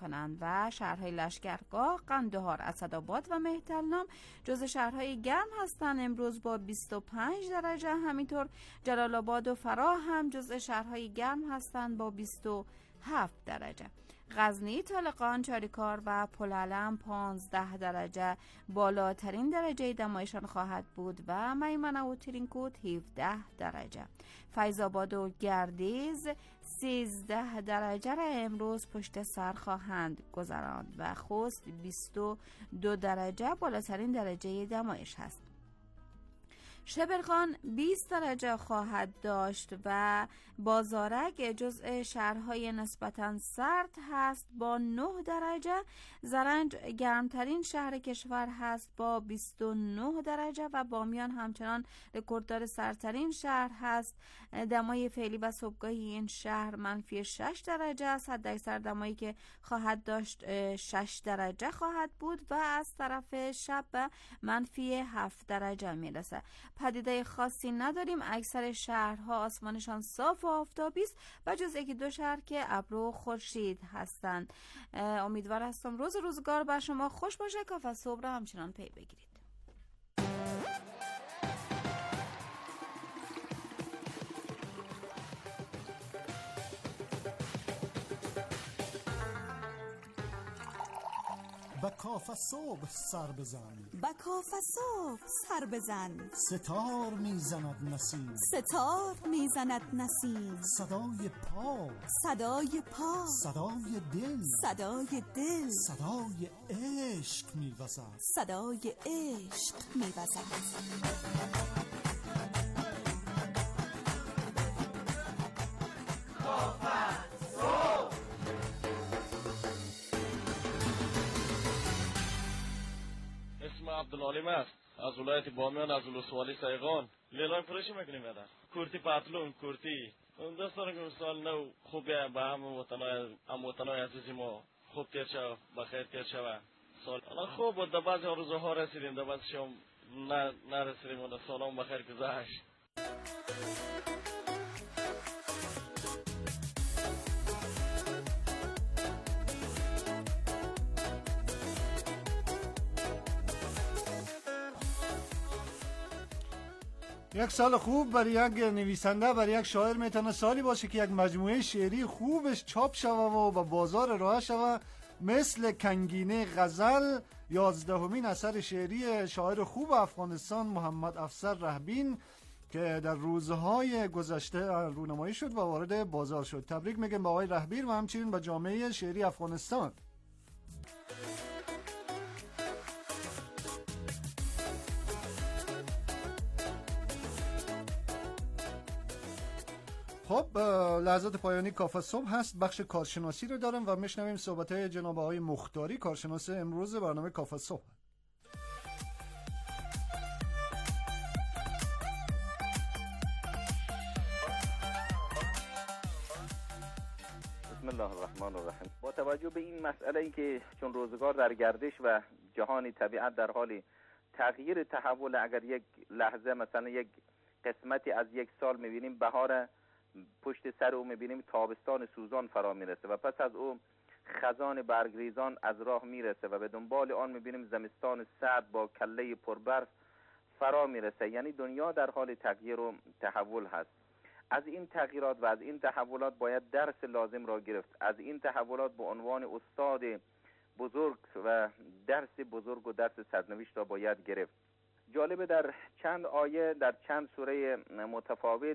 میکنند و شهرهای لشکرگاه، قندهار، اسدآباد و مهترلام جز شهرهای گرم هستند امروز با 25 درجه. همینطور جلال آباد و فراه هم جز شهرهای گرم هستند با 27 درجه. غزنی، طالقان، چاریکار و پلعلم 15 درجه بالاترین درجه دمایشان خواهد بود و میمنه و ترینکوت 17 درجه. فیض آباد و گردیز 13 درجه را امروز پشت سر خواهند گذراند و خوست 22 درجه بالاترین درجه دمایش هست. شبرخان 20 درجه خواهد داشت و بازارک جزء شهرهای نسبتاً سرد هست با 9 درجه. زرنج گرمترین شهر کشور هست با 29 درجه و بامیان همچنان رکورددار سردترین شهر هست. دمای فعلی و صبحگاهی این شهر منفی 6 درجه است. حداکثر دمایی که خواهد داشت 6 درجه خواهد بود و از طرف شب به منفی 7 درجه میرسه. پدیده خاصی نداریم. اکثر شهرها آسمانشان صاف و آفتابی است و جز یکی دو شهر که ابر و خورشید هستند. امیدوار هستم روزگار بر شما خوش باشه. کافه صبح را همچنان پی بگیرید. با کافه صبح سر بزن، با کافه صبح سر بزن. ستار میزند نسیم، ستار میزند نسیم. صدای پا، صدای پا، صدای دل، صدای دل، صدای عشق میوزد، صدای عشق میوزد. اسم عبدالعلیم است، از ولایت بامیان، از ولسوالی سایغان. لیلان فروشی میکنیم یادم کورتی پتلون، کورتی دوستان که سال نو خوبه به هم وطنای عزیزی ما خوب تیر شو، بخیر تیر شو. سال خوب بود، در بعضی روزها رسیدیم، در بعضی شما نرسیدیم و سالام بخیر گذشت. یک سال خوب برای یک نویسنده، برای یک شاعر میتونه سالی باشه که یک مجموعه شعری خوبش چاپ شوه و به بازار راه شوه، مثل کنگینه غزل 11مین اثر شعری شاعر خوب افغانستان محمد افسر رهبین که در روزهای گذشته رونمایی شد و وارد بازار شد. تبریک میگم به آقای رهبین و همچنین به جامعه شعری افغانستان. خب لحظات پایانی کافه صبح هست. بخش کارشناسی رو دارم و میشنویم صحبت‌های جناب آقای مختاری، کارشناس امروز برنامه کافه صبح. بسم الله الرحمن الرحیم. با توجه به این مسئله‌ای که چون روزگار در گردش و جهان طبیعت در حال تغییر تحول، اگر یک لحظه مثلا یک قسمتی از یک سال می‌بینیم بهار پشت سر او، می‌بینیم تابستان سوزان فرا میرسه و پس از او خزان برگریزان از راه میرسه و به دنبال آن می‌بینیم زمستان سرد با کله پربرف فرا میرسه. یعنی دنیا در حال تغییر و تحول هست. از این تغییرات و از این تحولات باید درس لازم را گرفت. از این تحولات به عنوان استاد بزرگ و درس بزرگ و درس سرنوشت را باید گرفت. جالبه در چند آیه در چند سوره متفاوت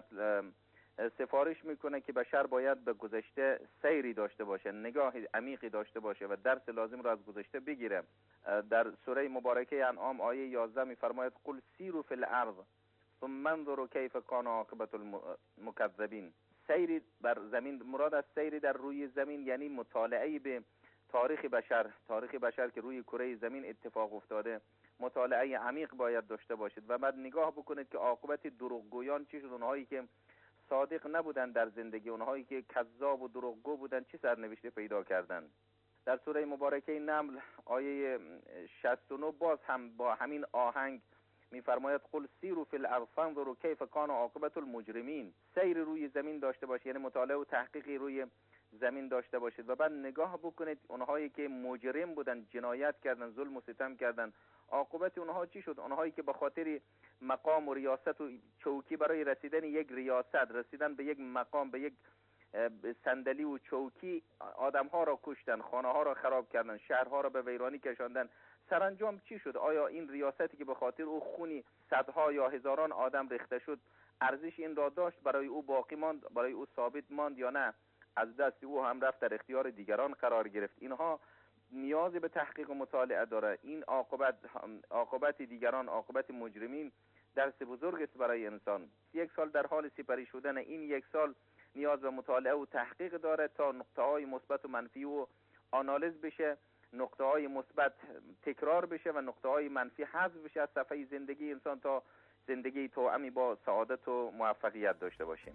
سفارش میکنه که بشر باید به گذشته سیری داشته باشه، نگاه عمیقی داشته باشه و درس لازم را از گذشته بگیره. در سوره مبارکه انعام آیه 11 میفرماید قل سیروا فی الارض ثم انظروا کیف کان عاقبت المکذبین. سیری بر زمین، مراد از سیری در روی زمین یعنی مطالعه به تاریخ بشر که روی کره زمین اتفاق افتاده، مطالعه عمیق باید داشته باشید و بعد نگاه بکنید که عاقبت دروغگویان چی شد، اونهایی که صادق نبودن در زندگی، اونهایی که کذاب و دروغگو بودن چه سرنوشتی پیدا کردن. در سوره مبارکه نمل آیه 69 باز هم با همین آهنگ میفرماید قل سیروا فی الارض فانظروا کیف کان عاقبت المجرمین. سیر روی زمین داشته باشه یعنی مطالعه و تحقیقی روی زمین داشته باشید و بعد نگاه بکنید اونهایی که مجرم بودن، جنایت کردن، ظلم و ستم کردن، عاقبت اونها چی شد؟ اونهایی که به خاطر مقام و ریاست و چوکی برای رسیدن یک ریاست، رسیدن به یک مقام، به یک صندلی و چوکی، آدم‌ها را کشتن، خانه‌ها را خراب کردن، شهرها را به ویرانی کشاندن. سرانجام چی شد؟ آیا این ریاستی که به خاطر او خونی صدها یا هزاران آدم ریخته شد ارزش این را داشت؟ برای او باقی ماند؟ برای او ثابت ماند یا نه از دست او هم رفت، در اختیار دیگران قرار گرفت؟ اینها نیازی به تحقیق و مطالعه داره. این عاقبت دیگران، عاقبت مجرمین درس بزرگ است برای انسان. یک سال در حال سپری شدن، این یک سال نیاز به مطالعه و تحقیق داره تا نقطه‌های مثبت و منفی و آنالیز بشه، نقطه‌های مثبت تکرار بشه و نقطه‌های منفی حذف بشه از صفحه زندگی انسان تا زندگی توأمی با سعادت و موفقیت داشته باشیم.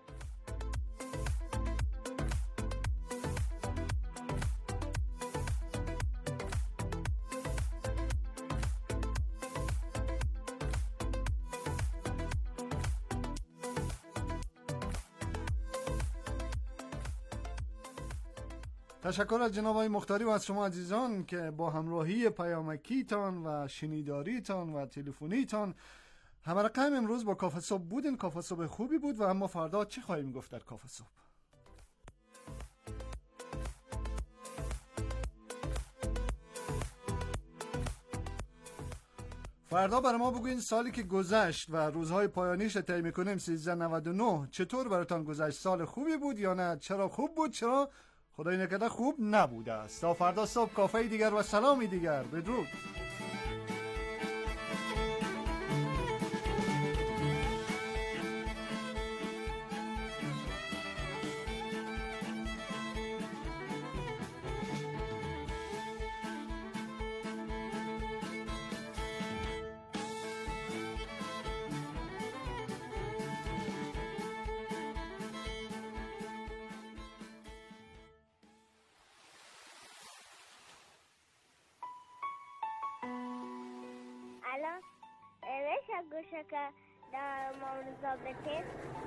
تشکر از جناب آقای مختاری و از شما عزیزان که با همراهی پیامکیتان و شنیداریتان و تلفنیتان همه رقم امروز با کافه صبح بودین. کافه صبح خوبی بود و اما فردا چی خواهیم گفت در کافه صبح؟ فردا برای ما بگوین سالی که گذشت و روزهای پایانیش رو طی می‌کنیم 1399 چطور براتان گذشت؟ سال خوبی بود یا نه؟ چرا خوب بود؟ چرا خدای نکرده خوب نبوده است؟ تا فردا صبح کافه دیگر و سلامی دیگر. بدرود. الان میشه گوشه که در مامرزا بتید؟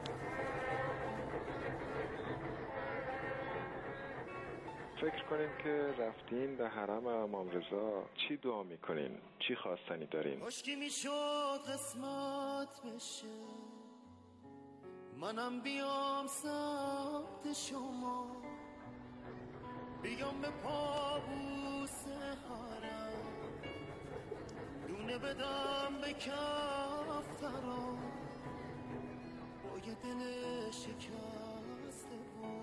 فکر کنین که رفتین به حرم امام رضا چی دعا میکنین؟ چی خواستنی دارین؟ کاشکی میشد قسمت بشه منم بیام سمت شما، بیام به پابوس حرم، دونه بدم به کفترا، با یه دل شکسته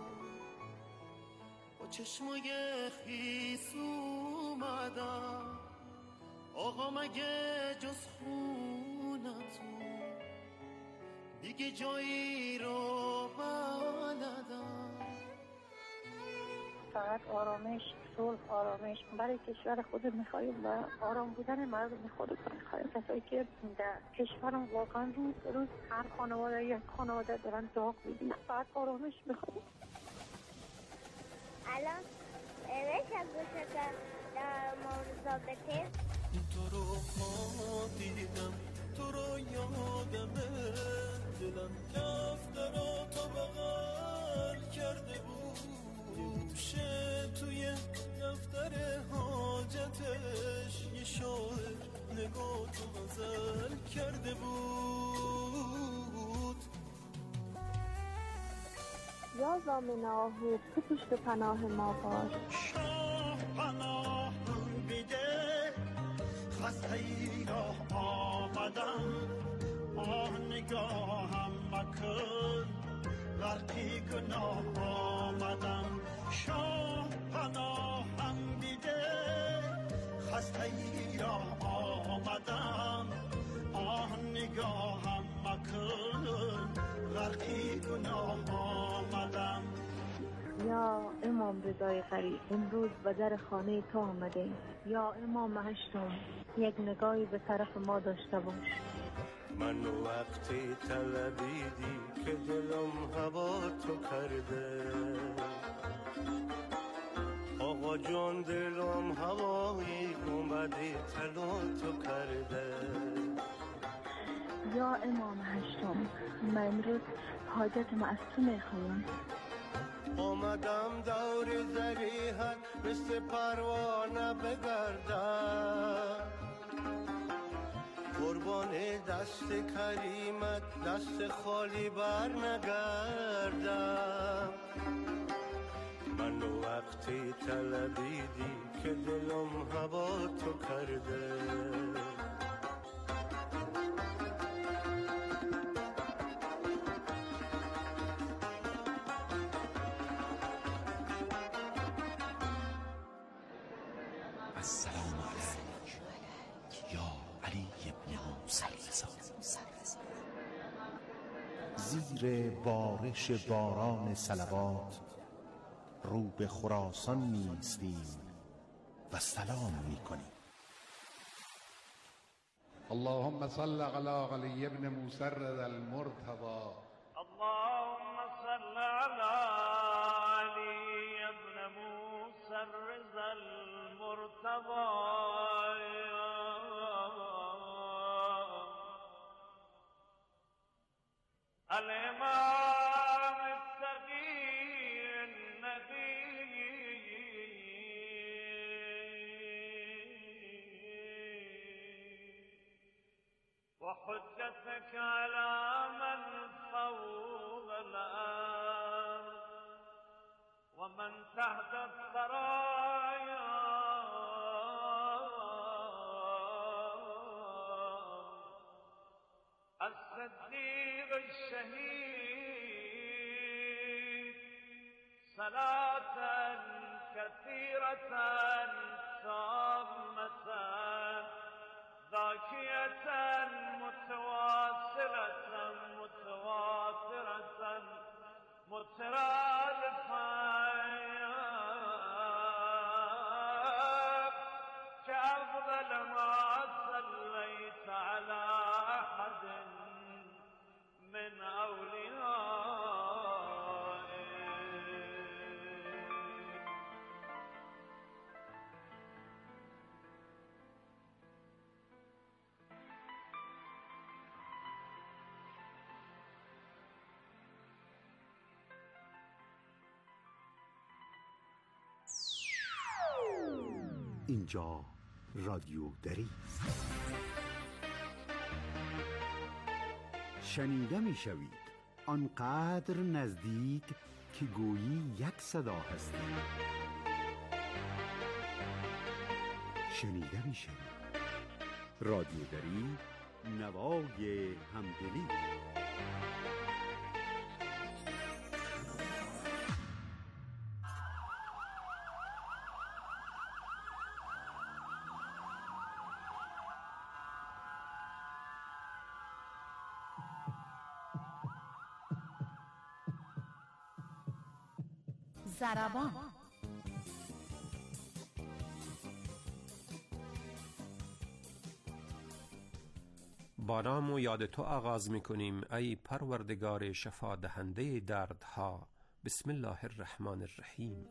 با چشمای خیس اومدم، آقا مگه جز خونتون دیگه جایی رو بلدم؟ فقط آرامش، صلح، آرامش برای کشور خود میخوایم و آرام بودن مردم خود میخوایم. کسایی که در کشورم واقعا روز هر خانواده یک خانواده دارن داغ میدن، فقط آرامش میخوایم. الان میشه گوشه که در مورزا بتید؟ تو رو دیدم، تو رو یادمه، دلم دفترا تو بغل کرده بود، توی دفتر حاجتش یه شاعر نگاه تو غزل کرده بود. یا زامن آهو تو پشت پناه ما باش، شاه پناه بیده خسته ای را آمدم، آه نگاهم مکن غرقی گناه آمدم، شاه پناهم دیده خسته ای را آمدم، آه نگاهم مکن غرقی گناه آمدم. یا امام رضای غریب امروز به در خانه تو آمده، یا امام هشتم یک نگاهی به طرف ما داشته باش. من وقتی طلبیدی که دلم هوا تو کرده، آقا جان دلم هوایی اومدی طلا تو کرده. یا امام هشتم من امروز حاجتم از تو میخوایم، آمدم دور ذریحت مثل پروانه بگردم، قربان دست کریمت دست خالی بر نگردم. من وقتی طلبیدی که دلم هوا تو کرده، السلام علیک یا علی ابن موسی رضا. زیر بارش باران صلوات رو به خراسان می‌ایستیم و سلام می‌کنیم. اللهم صل على علی ابن موسی رضا المرتضى. اللهم صل على علی ابن موسی رضا المرتضى. الإمام التقي النبي وحجتك على من فوق الأرض ومن تحت الثرايا، الصديق الشهيد، صلاة كثيرة تامة ذاكية متواصلة متواترة مترادفة كأفضل ما صليت على أحد من أوليائك. اینجا رادیو دری است. شنیده می شوید آنقدر نزدیک که گویی یک صدا هستید. شنیده می شوید رادیو دری، نوای همدلی. ضربان. با نام و یاد تو آغاز می کنیم ای پروردگار شفا دهنده دردها. بسم الله الرحمن الرحیم.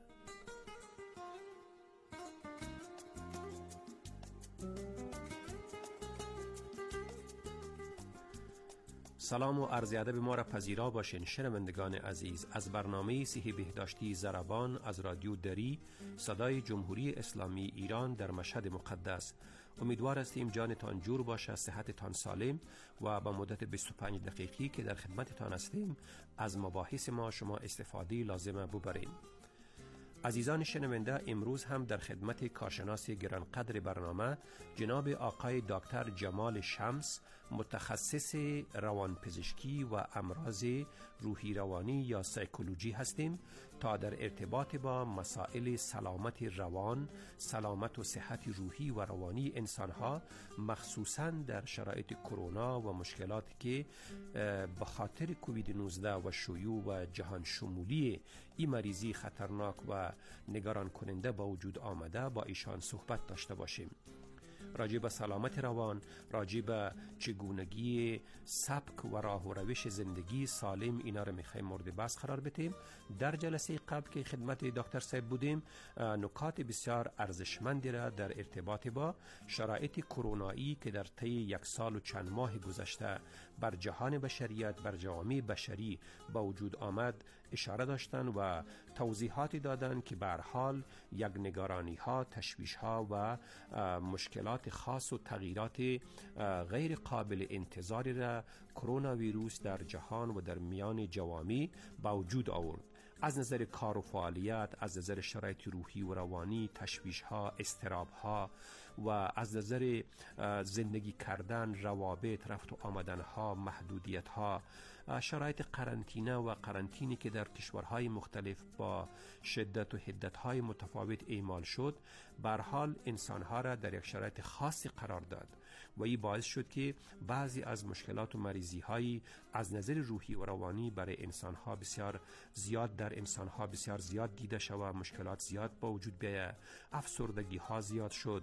سلام و عرض ادب ما را پذیرا باشین شنوندگان عزیز از برنامه صحی بهداشتی ضربان از رادیو دری، صدای جمهوری اسلامی ایران در مشهد مقدس. امیدوار هستیم جانتان جور باشه، صحتتان سالم و با مدت 25 دقیقی که در خدمتتان هستیم از مباحث ما شما استفاده لازمه ببرین. عزیزان شنونده، امروز هم در خدمت کارشناس گرانقدر برنامه جناب آقای دکتر جمال شمس، متخصص روانپزشکی و امراض روحی روانی یا سایکولوژی هستیم تا در ارتباط با مسائل سلامت روان، سلامت و صحت روحی و روانی انسانها مخصوصاً در شرایط کرونا و مشکلاتی که به خاطر کووید 19 و شیوع و جهان شمولی این مریضی خطرناک و نگران کننده با وجود آمده با ایشان صحبت داشته باشیم. راجع به سلامت روان، راجع به چگونگی سبک و راه و روش زندگی سالم اینا رو میخوایم مورد بحث قرار بدیم. در جلسه قبل که خدمت دکتر صاحب بودیم نکات بسیار ارزشمندی را در ارتباط با شرایط کرونایی که در طی 1 سال و چند ماه گذشته بر جهان بشریت، بر جوامع بشری با وجود آمد اشاره داشتند و توضیحاتی دادند که به هر حال یک نگرانی ها، تشویش ها و مشکلات خاص و تغییرات غیر قابل انتظاری را کرونا ویروس در جهان و در میان جوامع با وجود آورد. از نظر کار و فعالیت، از نظر شرایط روحی و روانی، تشویش ها، اضطراب ها و از نظر زندگی کردن، روابط، رفت و آمدن ها، محدودیت ها، شرایط قرنطینه و قرنطینی که در کشورهای مختلف با شدت و حدت های متفاوت اعمال شد، به هر حال انسان ها را در یک شرایط خاصی قرار داد و این باعث شد که بعضی از مشکلات و مریضی هایی از نظر روحی و روانی برای انسان ها بسیار زیاد در انسان ها بسیار زیاد دیده شود، مشکلات زیاد با وجود بیاید، افسردگی ها زیاد شد،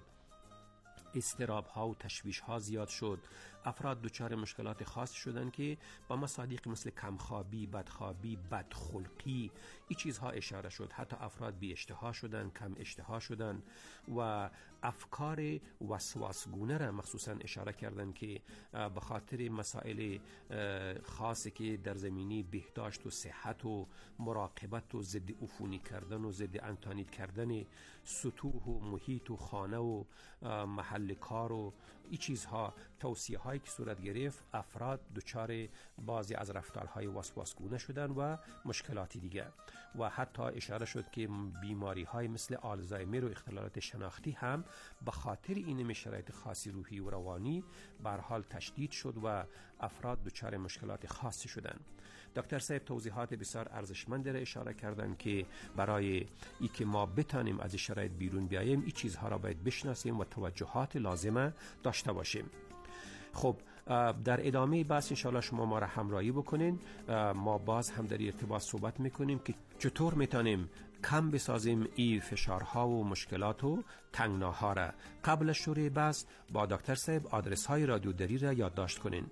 اضطراب ها و تشویش ها زیاد شد، افراد دچار مشکلات خاص شدند که با مصادیق مثل کمخوابی، بدخوابی، بدخلقی این چیزها اشاره شد. حتی افراد بی اشتها شدند، کم اشتها شدند و افکار وسواسگونه را مخصوصا اشاره کردند که به خاطر مسائل خاصی که در زمینه بهداشت و صحت و مراقبت و ضد عفونی کردن و ضد انتانیت کردن سطوح و محیط و خانه و محل کار و این چیزها، توصیه هایی که صورت گرفت، افراد دچار بعضی از رفتارهای وسواسگونه شدن و مشکلاتی دیگر و حتی اشاره شد که بیماری های مثل آلزایمر و اختلالات شناختی هم به خاطر این شرایط خاصی روحی و روانی به هر حال تشدید شد و افراد دچار مشکلات خاصی شدند. دکتر صاحب توضیحات بسیار ارزشمند را اشاره کردند که برای ای که ما بتانیم از شرایط بیرون بیاییم این چیزها را باید بشناسیم و توجهات لازمه داشته باشیم. خب در ادامه بحث انشاءالله شما ما را همراهی بکنین، ما باز هم در ارتباط صحبت میکنیم که چطور میتونیم کم بسازیم این فشارها و مشکلات و تنگناها را. قبل از شروع بحث با دکتر صاحب آدرس های رادیو دری را یادداشت کنین: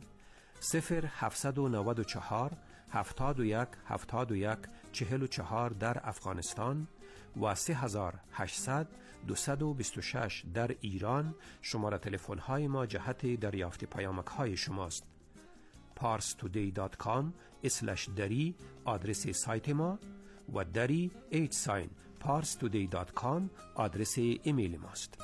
0794 71 71 44 در افغانستان و 3800 226 در ایران. شماره تلفن های ما جهت دریافت پیامک های شماست. parstoday.com/dari آدرس سایت ما و dari @parstoday.com آدرس ایمیل ماست.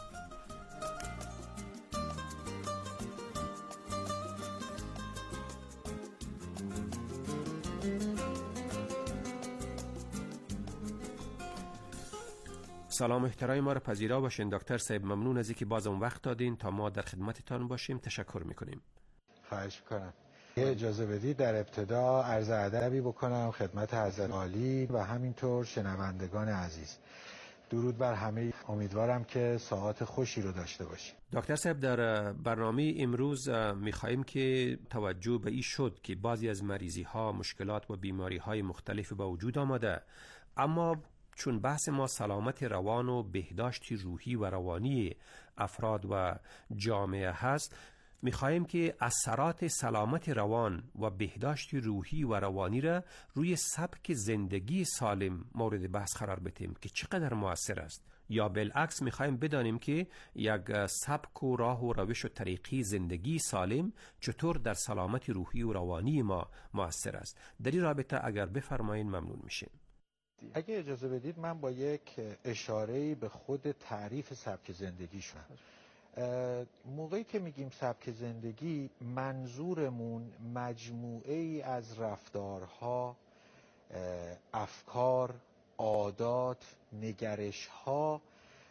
سلام احترام ما را پذیرا باشین دکتر صاحب. ممنون از اینکه باز اون وقت دادین تا ما در خدمتتان باشیم. تشکر میکنیم. خواهش میکنم. اجازه بدید در ابتدا عرض ادبی بکنم خدمت حضرت عالی و همینطور شنوندگان عزیز. درود بر همه. امیدوارم که ساعات خوشی رو داشته باشیم. دکتر صاحب در برنامه امروز میخواهیم که توجه به این شد که بعضی از مریضی ها، مشکلات و بیماری های مختلف با وجود آمده، اما چون بحث ما سلامت روان و بهداشت روحی و روانی افراد و جامعه هست، میخواهیم که اثرات سلامت روان و بهداشت روحی و روانی را روی سبک زندگی سالم مورد بحث قرار بدیم که چقدر مؤثر است، یا بالعکس میخواهیم بدانیم که یک سبک و راه و روش و طریقی زندگی سالم چطور در سلامت روحی و روانی ما مؤثر است. در این رابطه اگر بفرمایید ممنون میشیم. اگه اجازه بدید من با یک اشاره‌ای به خود تعریف سبک زندگی شدم. موقعی که میگیم سبک زندگی، منظورمون مجموعه ای از رفتارها، افکار، عادات، نگرش‌ها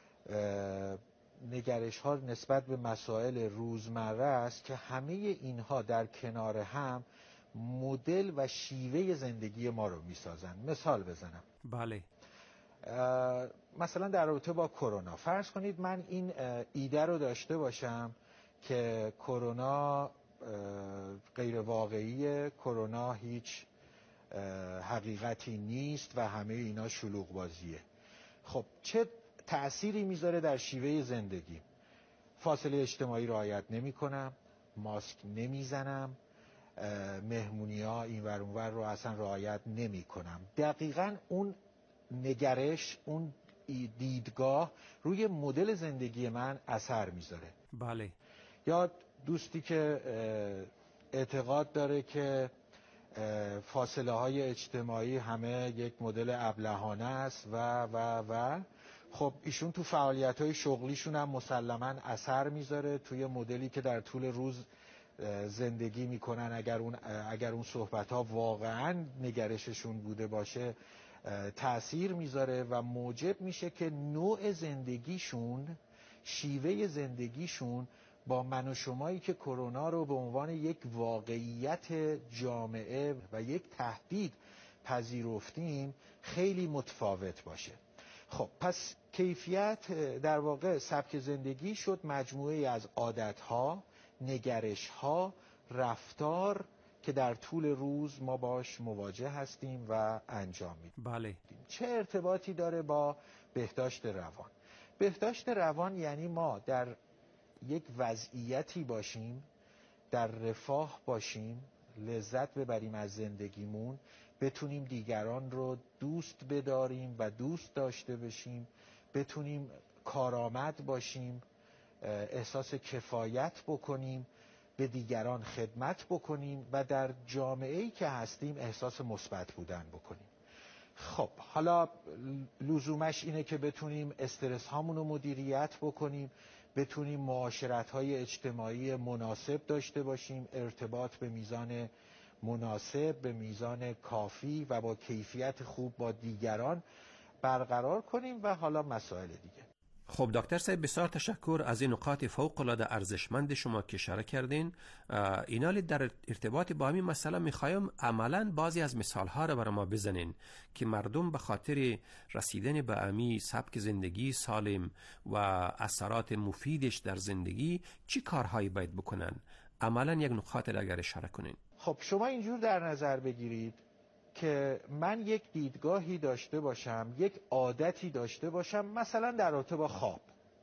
نسبت به مسائل روزمره است که همه اینها در کنار هم مدل و شیوه زندگی ما رو میسازن. مثال بزنم. بله. مثلا در رابطه با کرونا فرض کنید من این ایده رو داشته باشم که کرونا غیر واقعیه، کرونا هیچ حقیقتی نیست و همه اینا شلوغ بازیه. خب چه تأثیری میذاره در شیوه زندگی؟ فاصله اجتماعی رعایت نمی کنم، ماسک نمیزنم، مهمونی ها این ور اون ور رو اصلا رعایت نمی کنم. دقیقاً اون نگرش، اون دیدگاه روی مدل زندگی من اثر میذاره. بله. یا دوستی که اعتقاد داره که فاصله های اجتماعی همه یک مدل ابلهانه است و خب ایشون تو فعالیت های شغلیشون هم مسلماً اثر میذاره توی مدلی که در طول روز زندگی میکنن. اگر اون صحبت ها واقعاً نگرششون بوده باشه تأثیر میذاره و موجب میشه که نوع زندگیشون، شیوه زندگیشون با من و شمایی که کرونا رو به عنوان یک واقعیت جامعه و یک تهدید پذیرفتیم خیلی متفاوت باشه. خب پس کیفیت در واقع سبک زندگی شد مجموعه از عادتها، نگرشها، رفتار که در طول روز ما باش مواجه هستیم و انجام میدیم. بله. چه ارتباطی داره با بهداشت روان؟ بهداشت روان یعنی ما در یک وضعیتی باشیم، در رفاه باشیم، لذت ببریم از زندگیمون، بتونیم دیگران رو دوست بداریم و دوست داشته بشیم، بتونیم کارآمد باشیم، احساس کفایت بکنیم، به دیگران خدمت بکنیم و در جامعه‌ای که هستیم احساس مثبت بودن بکنیم. خب حالا لزومش اینه که بتونیم استرس هامون رو مدیریت بکنیم، بتونیم معاشرت‌های اجتماعی مناسب داشته باشیم، ارتباط به میزان مناسب، به میزان کافی و با کیفیت خوب با دیگران برقرار کنیم و حالا مسائل دیگه. خب دکتر صاحب بسیار تشکر از این نکات فوق العاده ارزشمند شما که اشاره کردین. اینالی در ارتباط با همین مسئله میخوایم عملاً بعضی از مثالها رو برای ما بزنین که مردم به خاطر رسیدن به امی سبک زندگی سالم و اثرات مفیدش در زندگی چی کارهایی باید بکنن. عملاً یک نکات را اگر اشاره کنین. خب شما اینجور در نظر بگیرید که من یک دیدگاهی داشته باشم، یک عادتی داشته باشم، مثلا در رابطه با خواب.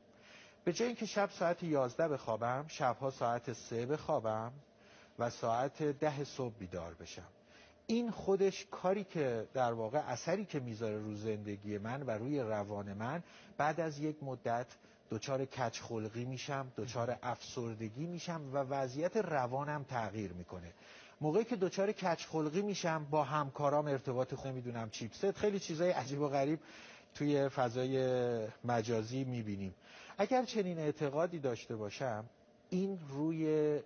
به جای اینکه شب ساعت 11 بخوابم، شبها ساعت 3 بخوابم و ساعت 10 صبح بیدار بشم. این خودش کاری که در واقع اثری که میذاره رو زندگی من و روی روان من، بعد از یک مدت دچار کج خلقی میشم، دچار افسردگی میشم و وضعیت روانم تغییر میکنه. موقعی که دچار کج خلقی میشم با همکارام ارتباط خوب نمیدونم چیپست، خیلی چیزای عجیب و غریب توی فضای مجازی میبینیم. اگر چنین اعتقادی داشته باشم، این روی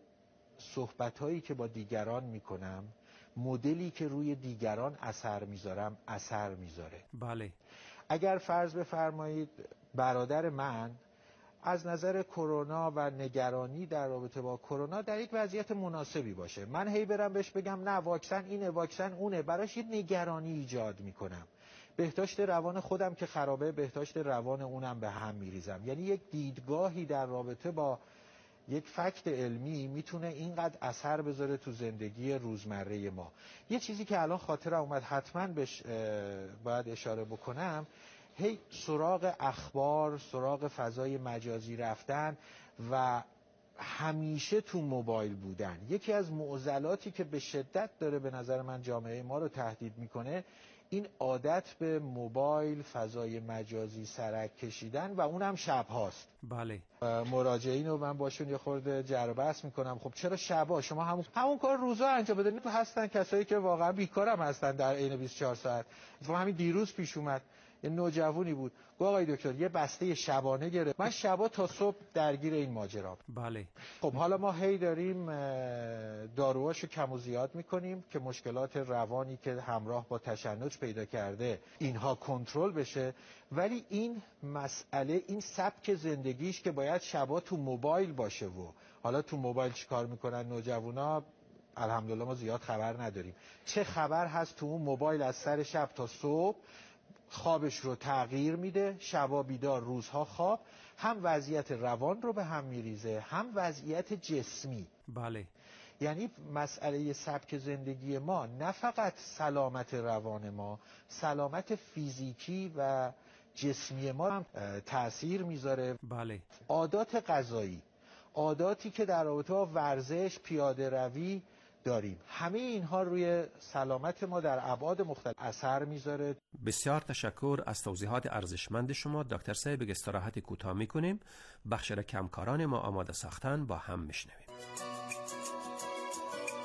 صحبتایی که با دیگران میکنم، مدلی که روی دیگران اثر میذارم اثر میذاره. بله. اگر فرض بفرمایید برادر من از نظر کرونا و نگرانی در رابطه با کرونا در یک وضعیت مناسبی باشه، من هی برم بهش بگم نه واکسن اینه واکسن اونه، براش یه نگرانی ایجاد میکنم. بهداشت روان خودم که خرابه، بهداشت روان اونم به هم میریزم. یعنی یک دیدگاهی در رابطه با یک فکت علمی میتونه اینقدر اثر بذاره تو زندگی روزمره ما. یه چیزی که الان خاطرم اومد حتما بهش باید اشاره بکنم، هی سراغ اخبار، سراغ فضای مجازی رفتن و همیشه تو موبایل بودن، یکی از معضلاتی که به شدت داره به نظر من جامعه ما رو تهدید میکنه، این عادت به موبایل، فضای مجازی سرک کشیدن و اونم شب هاست. بله. مراجعین رو من باشون یه خورده جر و بحث میکنم، خب چرا شبا؟ شما همون کار روزا انجام بدید. هستن کسایی که واقعا بیکارم هستن در عین 24 ساعت. همین دیروز پیش اومد یه نوجوانی بود، گفت آقای دکتر یه بسته شبانه گرفت، من شبا تا صبح درگیر این ماجرام. بله. خب حالا ما هی داریم داروهاشو کم و زیاد میکنیم که مشکلات روانی که همراه با تشنج پیدا کرده اینها کنترل بشه، ولی این مسئله، این سبک زندگیش که باید شبا تو موبایل باشه و حالا تو موبایل چیکار میکنن نوجوانا؟ الحمدلله ما زیاد خبر نداریم. چه خبر هست تو اون موبایل از سر شب تا صبح؟ خوابش رو تغییر میده، شبا بیدار روزها خواب، هم وضعیت روان رو به هم میریزه هم وضعیت جسمی. بله. یعنی مسئله سبک زندگی ما نه فقط سلامت روان ما، سلامت فیزیکی و جسمی ما هم تأثیر میذاره. بله. عادات غذایی، عاداتی که در رابطه با ورزش، پیاده روی داریم، همه اینها روی سلامت ما در ابعاد مختلف اثر میذاره. بسیار تشکر از توضیحات ارزشمند شما دکتر صاحب. استراحت کوتاه میکنیم، بخش را که همکاران ما آماده ساختن با هم میشنویم.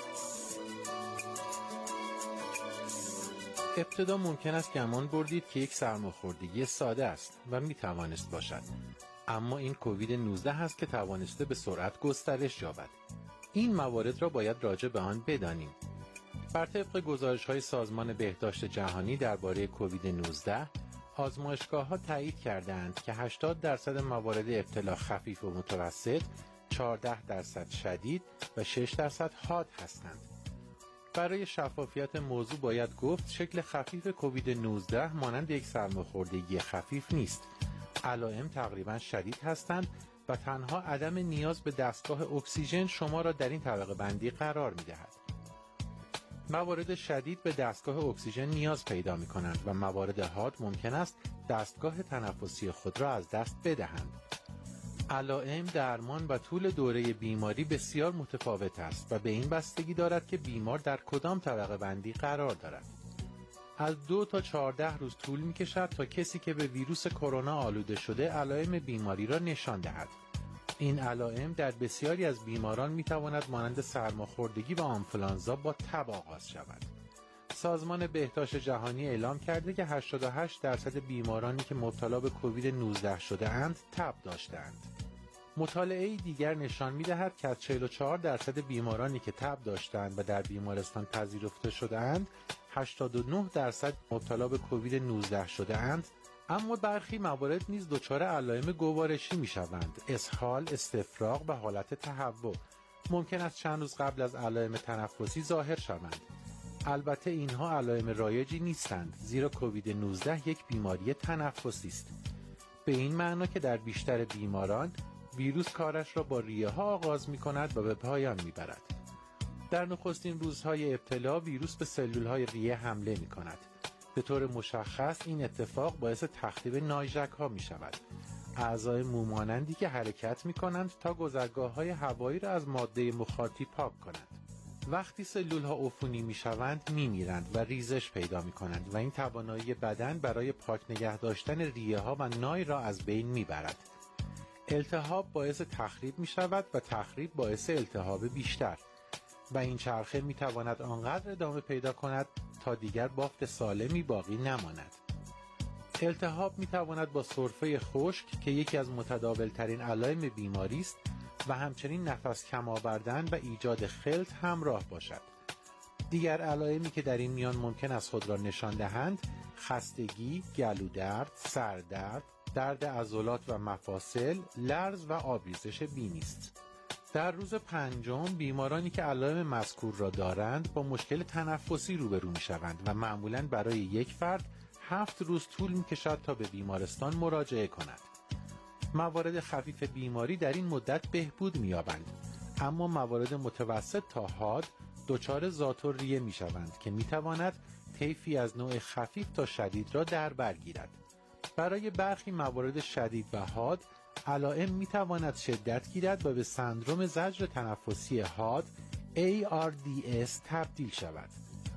ابتدا ممکن است گمان بردید که یک سرماخوردگی ساده است و می توانست باشد، اما این کووید 19 است که توانسته به سرعت گسترش یابد. این موارد را باید راجع به آن بدانیم. بر طبق گزارش‌های سازمان بهداشت جهانی درباره کووید 19 آزمایشگاه‌ها تایید کردند که 80% موارد ابتلا خفیف و متوسط، 14% شدید و 6% حاد هستند. برای شفافیت موضوع باید گفت شکل خفیف کووید 19 مانند یک سرماخوردگی خفیف نیست. علائم تقریبا شدید هستند و تنها عدم نیاز به دستگاه اکسیژن شما را در این طبقه بندی قرار می‌دهد. موارد شدید به دستگاه اکسیژن نیاز پیدا می‌کنند و موارد حاد ممکن است دستگاه تنفسی خود را از دست بدهند. علائم، درمان و طول دوره بیماری بسیار متفاوت است و به این بستگی دارد که بیمار در کدام طبقه بندی قرار دارد. از 2 تا 14 روز طول می‌کشد تا کسی که به ویروس کرونا آلوده شده علائم بیماری را نشان دهد. این علائم در بسیاری از بیماران می‌تواند مانند سرماخوردگی و آنفولانزا با تب آغاز شود. سازمان بهداشت جهانی اعلام کرده که 88% بیمارانی که مبتلا به کووید 19 شده اند تب داشتند. مطالعه دیگر نشان می‌دهد که از 44% بیمارانی که تب داشتند و در بیمارستان پذیرفته شده‌اند، 89% مبتلا به کووید 19 شده اند، اما برخی موارد نیز دچار علائم گوارشی می‌شوند: اسهال، استفراغ و حالت تهوع. ممکن است چند روز قبل از علائم تنفسی ظاهر شوند. البته اینها علائم رایجی نیستند، زیرا کووید 19 یک بیماری تنفسی است. به این معنا که در بیشتر بیماران ویروس کارش را با ریه ها آغاز می کند و به پایان می برد. در نخستین روزهای ابتلا ویروس به سلول های ریه حمله می کند. به طور مشخص این اتفاق باعث تخریب نایژک ها می شود. اعضای مومانندی که حرکت می کنند تا گذرگاه های هوایی را از ماده مخاطی پاک کنند. وقتی سلول ها عفونی می شوند می میرند و ریزش پیدا می کنند و این توانایی بدن برای پاک نگه داشتن ریه ها و نای را از بین می برد. التهاب باعث تخریب می شود و تخریب باعث التهاب بیشتر و این چرخه می تواند آنقدر ادامه پیدا کند تا دیگر بافت سالمی باقی نماند. التهاب می تواند با سرفه خشک که یکی از متداول ترین علائم بیماری است و همچنین نفس کم آوردن و ایجاد خلط همراه باشد. دیگر علائمی که در این میان ممکن است خود را نشان دهند: خستگی، گلودرد، سردرد، درد عضلات و مفاصل، لرز و آبریزش بینی است. در روز پنجم بیمارانی که علائم مذکور را دارند با مشکل تنفسی روبرو می‌شوند و معمولاً برای یک فرد 7 روز طول می‌کشد تا به بیمارستان مراجعه کند. موارد خفیف بیماری در این مدت بهبود می‌یابند، اما موارد متوسط تا حاد دچار ذات الریه می‌شوند که می‌تواند طیفی از نوع خفیف تا شدید را در بر گیرد. برای برخی موارد شدید و حاد علائم می‌تواند شدت گیرد و به سندرم زجر تنفسی حاد ARDS تبدیل شود.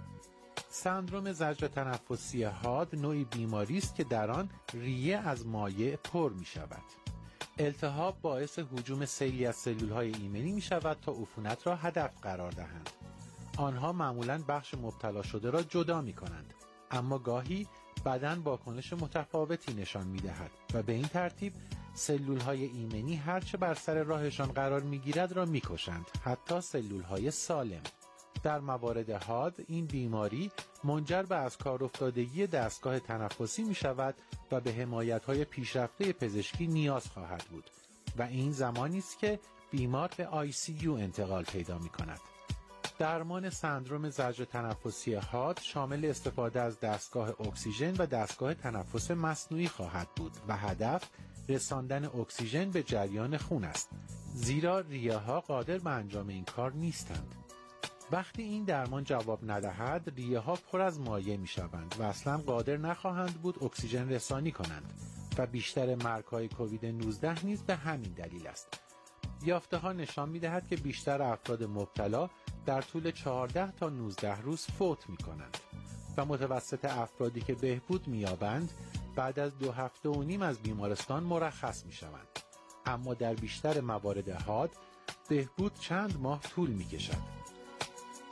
سندرم زجر تنفسی حاد نوعی بیماری است که در آن ریه از مایع پر می‌شود. التهاب باعث هجوم سیلی از سلول‌های ایمنی می‌شود تا عفونت را هدف قرار دهند. آنها معمولاً بخش مبتلا شده را جدا می‌کنند، اما گاهی بدن واکنش متفاوتی نشان می‌دهد و به این ترتیب سلول‌های ایمنی هرچه بر سر راهشان قرار می‌گیرد را می‌کشند، حتی سلول‌های سالم. در موارد حاد این بیماری منجر به از کار افتادگی دستگاه تنفسی می‌شود و به حمایت‌های پیشرفته پزشکی نیاز خواهد بود و این زمانی است که بیمار به ICU انتقال پیدا می‌کند. درمان سندرم زجر تنفسی حاد شامل استفاده از دستگاه اکسیژن و دستگاه تنفس مصنوعی خواهد بود و هدف رساندن اکسیژن به جریان خون است، زیرا ریه‌ها قادر به انجام این کار نیستند. وقتی این درمان جواب ندهد، ریه‌ها پر از مایع می‌شوند و اصلاً قادر نخواهند بود اکسیژن رسانی کنند و بیشتر مرگ‌های کووید 19 نیز به همین دلیل است. یافته‌ها نشان می‌دهد که بیشتر افراد مبتلا در طول 14 تا 19 روز فوت می‌کنند و متوسط افرادی که بهبود می‌یابند بعد از 2 هفته و نیم از بیمارستان مرخص می‌شوند. اما در بیشتر موارد حاد بهبود چند ماه طول می‌کشد.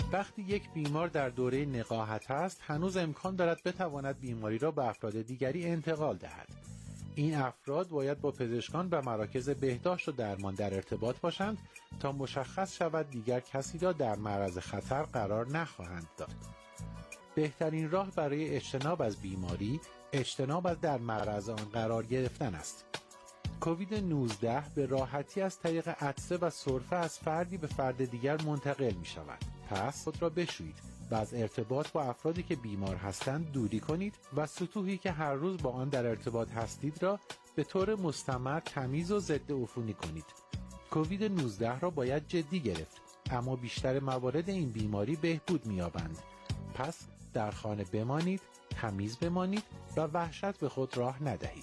وقتی یک بیمار در دوره نقاهت است، هنوز امکان دارد بتواند بیماری را به افراد دیگری انتقال دهد. این افراد باید با پزشکان و مراکز بهداشت و درمان در ارتباط باشند تا مشخص شود دیگر کسی را در معرض خطر قرار نخواهند داد. بهترین راه برای اجتناب از بیماری، اجتناب از در معرض آن قرار گرفتن است. کووید 19 به راحتی از طریق عطسه و سرفه از فردی به فرد دیگر منتقل می شود. پس خود را بشویید و از ارتباط با افرادی که بیمار هستند دوری کنید و سطوحی که هر روز با آن در ارتباط هستید را به طور مستمر تمیز و ضد عفونی کنید. کووید 19 را باید جدی گرفت، اما بیشتر موارد این بیماری بهبود می‌یابند. پس در خانه بمانید، تمیز بمانید و وحشت به خود راه ندهید.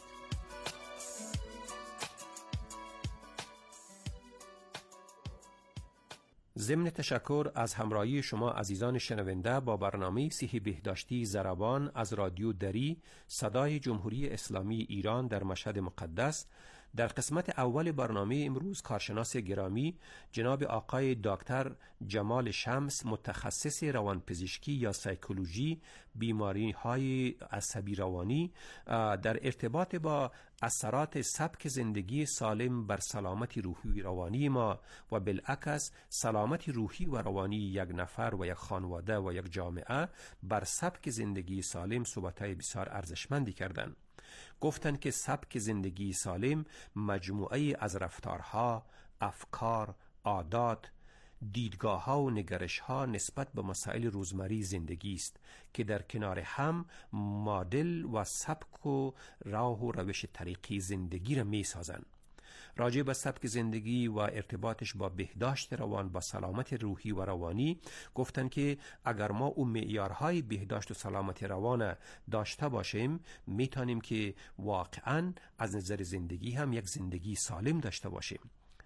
ضمن تشکر از همراهی شما عزیزان شنونده با برنامه صحی بهداشتی ضربان از رادیو دری صدای جمهوری اسلامی ایران در مشهد مقدس. در قسمت اول برنامه امروز کارشناس گرامی جناب آقای دکتر جمال شمس، متخصص روانپزشکی یا سایکولوژی بیماری‌های عصبی روانی، در ارتباط با اثرات سبک زندگی سالم بر سلامتی روحی و روانی ما و بالعکس سلامتی روحی و روانی یک نفر و یک خانواده و یک جامعه بر سبک زندگی سالم صحبت‌های بسیار ارزشمندی کردند. گفتند که سبک زندگی سالم مجموعه از رفتارها، افکار، عادات، دیدگاه‌ها و نگرش‌ها نسبت به مسائل روزمره زندگی است که در کنار هم مدل و سبک و راه و روش طریقی زندگی را می‌سازند. راجع به سبک زندگی و ارتباطش با بهداشت روان با سلامت روحی و روانی گفتن که اگر ما اون معیارهای بهداشت و سلامت روان داشته باشیم میتونیم که واقعاً از نظر زندگی هم یک زندگی سالم داشته باشیم.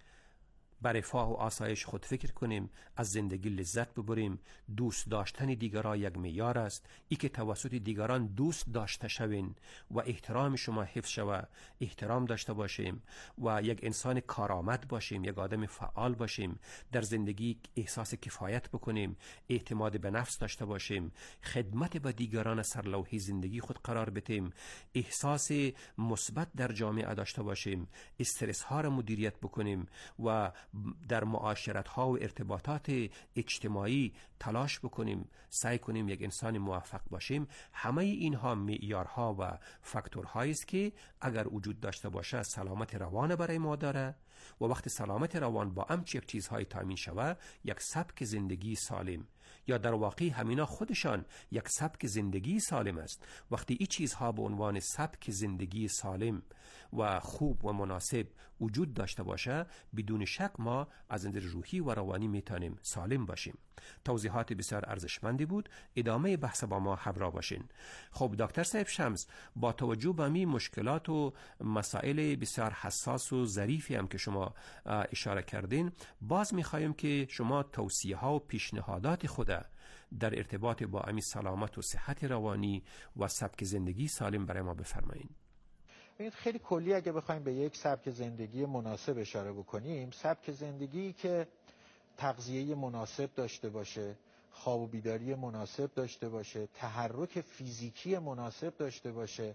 بر رفاه و آسایش خود فکر کنیم، از زندگی لذت ببریم. دوست داشتن دیگران یک معیار است، ای که توسط دیگران دوست داشته شوین و احترام شما حفظ شود، احترام داشته باشیم و یک انسان کارآمد باشیم، یک آدم فعال باشیم، در زندگی احساس کفایت بکنیم، اعتماد به نفس داشته باشیم، خدمت به دیگران سرلوحه زندگی خود قرار بدیم، احساس مثبت در جامعه داشته باشیم، استرس ها را مدیریت بکنیم و در معاشرت ها و ارتباطات اجتماعی تلاش بکنیم، سعی کنیم یک انسان موفق باشیم. همه اینها معیارها و فاکتورهایی است که اگر وجود داشته باشه سلامت روان برای ما داره و وقتی سلامت روان با همچین چیزهای تامین شود یک سبک زندگی سالم یا در واقع همینا خودشان یک سبک زندگی سالم است. وقتی این چیزها به عنوان سبک زندگی سالم و خوب و مناسب وجود داشته باشه بدون شک ما از نظر روحی و روانی میتونیم سالم باشیم. توضیحات بسیار ارزشمندی بود. ادامه بحث با ما همراه باشین. خب دکتر صاحب شمس، با توجه به می مشکلات و مسائل بسیار حساس و ظریفی هم که شما اشاره کردین، باز میخوایم که شما توصیه ها و پیشنهادات خود در ارتباط با امی سلامت و صحت روانی و سبک زندگی سالم برای ما بفرمایید. خیلی کلی اگه بخوایم به یک سبک زندگی مناسب اشاره بکنیم، سبک زندگی که تغذیه مناسب داشته باشه، خواب و بیداری مناسب داشته باشه، تحرک فیزیکی مناسب داشته باشه،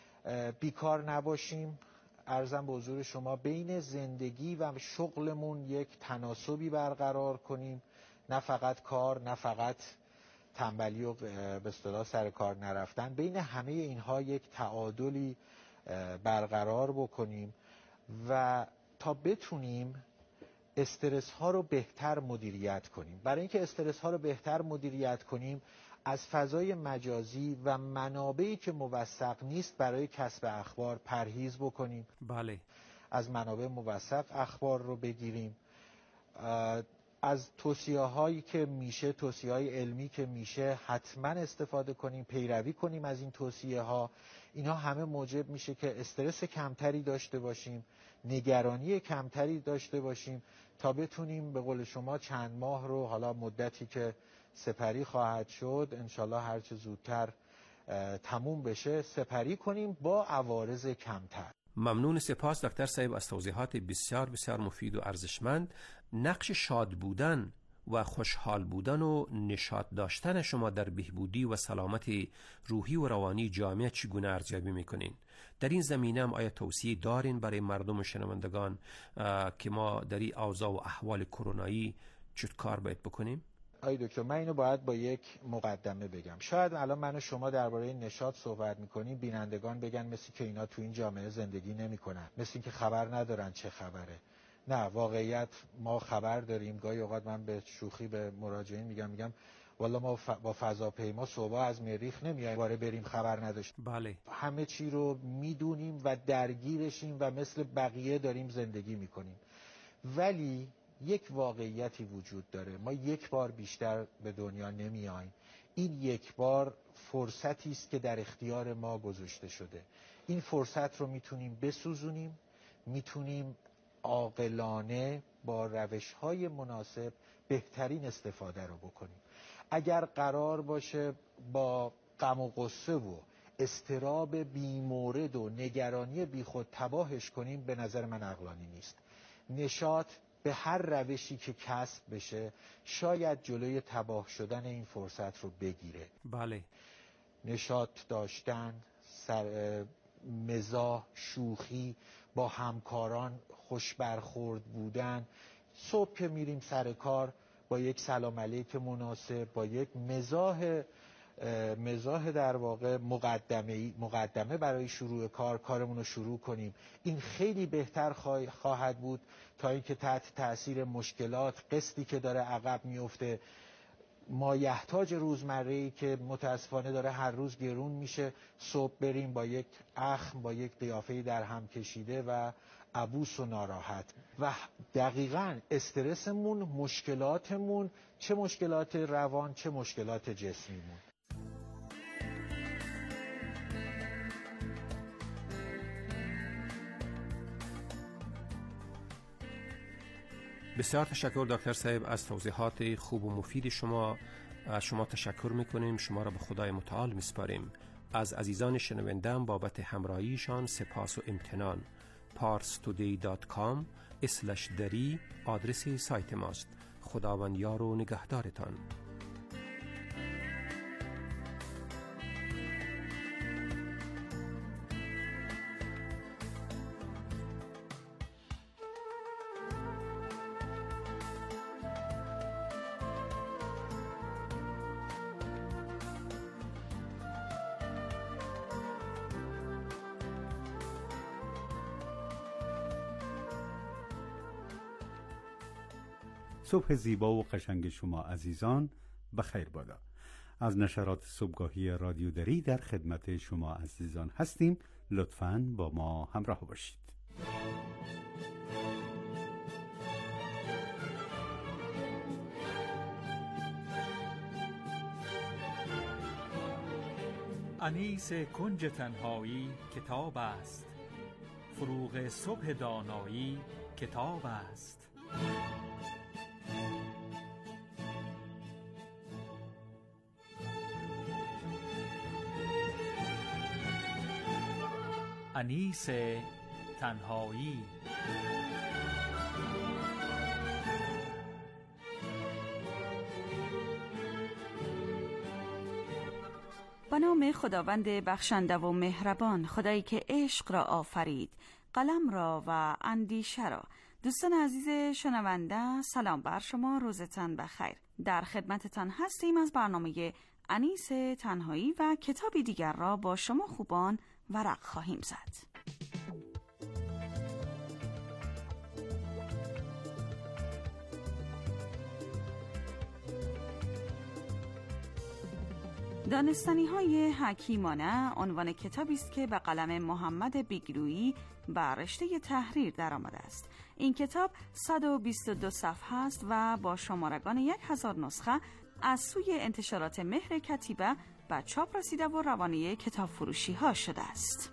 بیکار نباشیم، عرضم به حضور شما بین زندگی و شغلمون یک تناسبی برقرار کنیم، نه فقط کار، نه فقط تنبلی و به اصطلاح سر کار نرفتن، بین همه اینها یک تعادلی برقرار بکنیم و تا بتونیم استرس ها رو بهتر مدیریت کنیم. برای اینکه استرس ها رو بهتر مدیریت کنیم از فضای مجازی و منابعی که موثق نیست برای کسب اخبار پرهیز بکنیم. بله. از منابع موثق اخبار رو بگیریم، از توصیه هایی که میشه، توصیه های علمی که میشه حتما استفاده کنیم، پیروی کنیم از این توصیه ها. اینا همه موجب میشه که استرس کمتری داشته باشیم، نگرانی کمتری داشته باشیم تا بتونیم به قول شما چند ماه رو، حالا مدتی که سپری خواهد شد انشالله هرچه زودتر تموم بشه، سپری کنیم با عوارض کمتر. ممنون، سپاس دکتر صاحب از توضیحات بسیار بسیار مفید و ارزشمند. نقش شاد بودن و خوشحال بودن و نشاط داشتن شما در بهبودی و سلامت روحی و روانی جامعه چگونه ارزیابی میکنین؟ در این زمینه هم آیا توصیه دارین برای مردم و شنوندگان که ما در این اوضاع و احوال کرونایی چه کار باید بکنیم؟ آی دکتر، من اینو باید با یک مقدمه بگم. شاید الان من و شما درباره نشاط صحبت میکنیم، بینندگان بگن مثل که اینا تو این جامعه زندگی نمیکنن، مثل که خبر ندارن چه خبره. نه، واقعیت ما خبر داریم. گاهی اوقات من به شوخی به مراجعین میگم والا ما با فضاپیما صبح از مریخ نمیایم باره بریم خبر نداشتیم. بله، همه چی رو میدونیم و درگیرشیم و مثل بقیه داریم زندگی میکنیم. ولی یک واقعیتی وجود داره، ما یک بار بیشتر به دنیا نمیایم. این یک بار فرصتی است که در اختیار ما گذاشته شده. این فرصت رو میتونیم بسوزونیم، میتونیم عاقلانه با روش‌های مناسب بهترین استفاده رو بکنیم. اگر قرار باشه با غم و غصه و اضطراب بیمورد و نگرانی بیخود تباهش کنیم، به نظر من عقلانی نیست. نشاط به هر روشی که کسب بشه شاید جلوی تباه شدن این فرصت رو بگیره. بله، نشاط داشتن، مزاح، شوخی، با همکاران خوش برخورد بودن، صبح که میریم سر کار با یک سلام علیک مناسب، با یک مزاح در واقع مقدمه برای شروع کارمون رو شروع کنیم. این خیلی بهتر خواهد بود تا اینکه تحت تأثیر مشکلات، قسطی که داره عقب میفته، مایحتاج روزمره‌ای که متاسفانه داره هر روز گرون میشه، صبح بریم با یک اخم، با یک قیافه‌ای در هم کشیده و عبوس و ناراحت. و دقیقاً استرسمون، مشکلاتمون، چه مشکلات روان چه مشکلات جسمیمون. بسیار تشکر دکتر صاحب از توضیحات خوب و مفید شما. از شما تشکر میکنیم، شما را به خدای متعال میسپاریم. از عزیزان شنونده‌ام بابت همراهیشان سپاس و امتنان. parstoday.com/dari آدرس سایت ماست. خداوند یار و نگهدارتان. صبح زیبا و قشنگ شما عزیزان بخیر بادا. از نشرات صبحگاهی رادیو دری در خدمت شما عزیزان هستیم. لطفاً با ما همراه باشید. انیس کنج تنهایی کتاب است، فروغ صبح دانایی کتاب است. انیس تنهایی. به نام خداوند بخشنده و مهربان، خدایی که عشق را آفرید، قلم را و اندیشه را. دوستان عزیز شنونده، سلام بر شما، روزتان بخیر. در خدمتتان هستیم از برنامه انیس تنهایی و کتابی دیگر را با شما خوبان ورق خواهیم زد. دانستنی‌های حکیمانه عنوان کتابی است که به قلم محمد بیگلویی بر رشته تحریر درآمده است. این کتاب 122 صفحه است و با شمارگان 1000 نسخه از سوی انتشارات مهر کتیبه به چاپ رسیده و روانه کتاب فروشی ها شده است.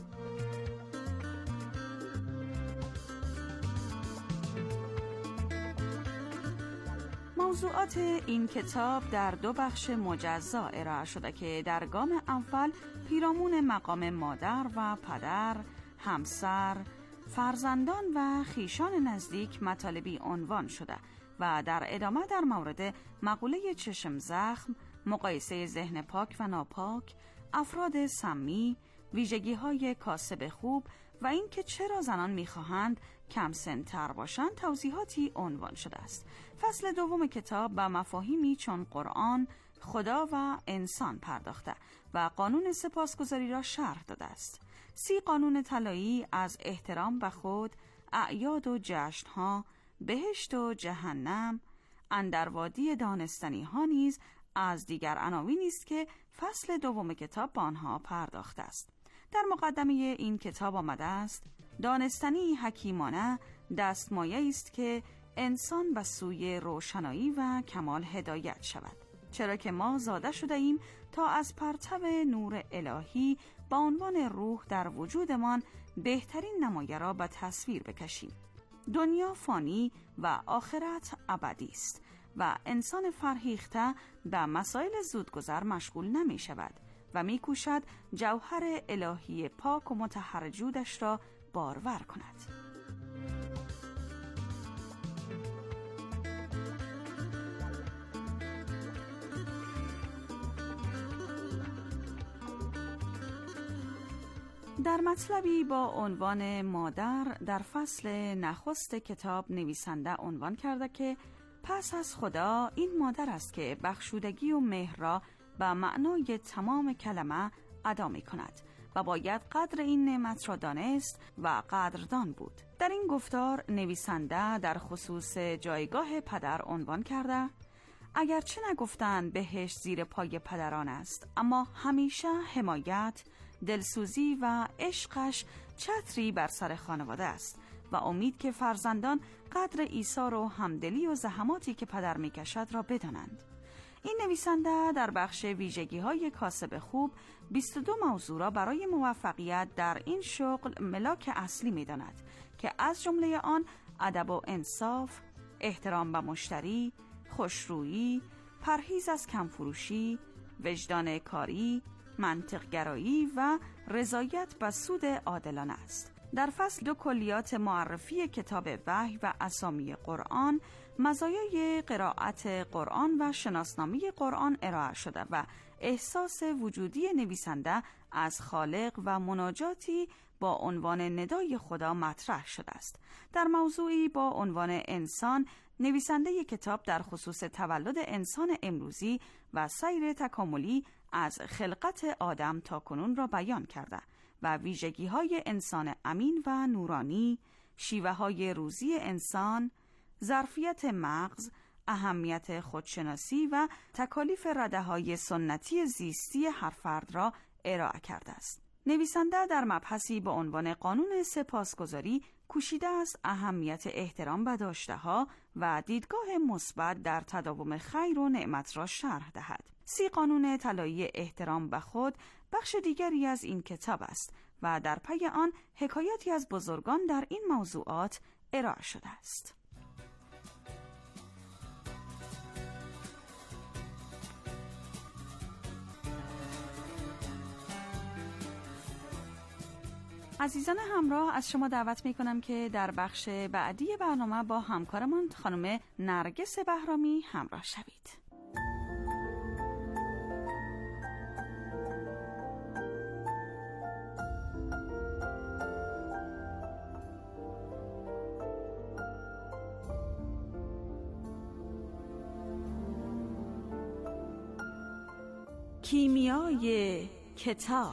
موضوعات این کتاب در 2 بخش مجزا ارائه شده که در گام اول پیرامون مقام مادر و پدر، همسر، فرزندان و خویشان نزدیک مطالبی عنوان شده و در ادامه در مورد مقوله چشم زخم، مقایسه ذهن پاک و ناپاک، افراد سمی، ویژگی‌های کاسب خوب و اینکه چرا زنان می‌خواهند کم سن‌تر باشند توضیحاتی عنوان شده است. فصل دوم کتاب به مفاهیمی چون قرآن، خدا و انسان پرداخته و قانون سپاسگزاری را شرح داده است. 30 قانون طلایی از احترام به خود، اعیاد و جشن‌ها، بهشت و جهنم، اندروادی دانستنی ها نیز از دیگر عناوینی است که فصل دوم کتاب با آنها پرداخته است. در مقدمه این کتاب آمده است: دانستنی حکیمانه دستمایه است که انسان به سوی روشنایی و کمال هدایت شود، چرا که ما زاده شده ایم تا از پرتو نور الهی با عنوان روح در وجودمان بهترین نمایه را به تصویر بکشیم. دنیا فانی و آخرت ابدی است و انسان فرهیخته به مسائل زودگذر مشغول نمی شود و می کوشد جوهر الهی پاک و مطهر جودش را بارور کند. در مطلبی با عنوان مادر در فصل نخست کتاب نویسنده عنوان کرده که پس از خدا این مادر است که بخشودگی و مهر را به معنای تمام کلمه ادا می کند و باید قدر این نعمت را دانست و قدردان بود. در این گفتار نویسنده در خصوص جایگاه پدر عنوان کرده: اگرچه نگفتند بهشت زیر پای پدران است، اما همیشه حمایت، دلسوزی و عشقش چتری بر سر خانواده است و امید که فرزندان قدر ایثار و همدلی و زحماتی که پدر میکشد را بدانند. این نویسنده در بخش ویژگی‌های کاسب خوب 22 موضوع را برای موفقیت در این شغل ملاک اصلی می‌داند که از جمله آن ادب و انصاف، احترام به مشتری، خوشرویی، پرهیز از کمفروشی، وجدان کاری، منطق‌گرایی و رضایت به سود عادلانه است. در فصل 2 کلیات معرفی کتاب وحی و اسامی قرآن، مزایای قرائت قرآن و شناسنامه قرآن ارائه شده و احساس وجودی نویسنده از خالق و مناجاتی با عنوان ندای خدا مطرح شده است. در موضوعی با عنوان انسان، نویسنده کتاب در خصوص تولد انسان امروزی و سیر تکاملی از خلقت آدم تا کنون را بیان کرده و ویژگی‌های انسان امین و نورانی، شیوه‌های روزی انسان، ظرفیت مغز، اهمیت خودشناسی و تکالیف رده‌های سنتی زیستی هر فرد را ارائه کرده است. نویسنده در مبحثی به عنوان قانون سپاسگزاری کوشیده است اهمیت احترام به داشته‌ها و دیدگاه مثبت در تداوم خیر و نعمت را شرح دهد. 30 قانون طلایی احترام به خود بخش دیگری از این کتاب است و در پی آن حکایتی از بزرگان در این موضوعات ارائه شده است. عزیزان همراه، از شما دعوت می کنم که در بخش بعدی برنامه با همکارمان خانم نرگس بهرامی همراه شوید. کیمیای کتاب.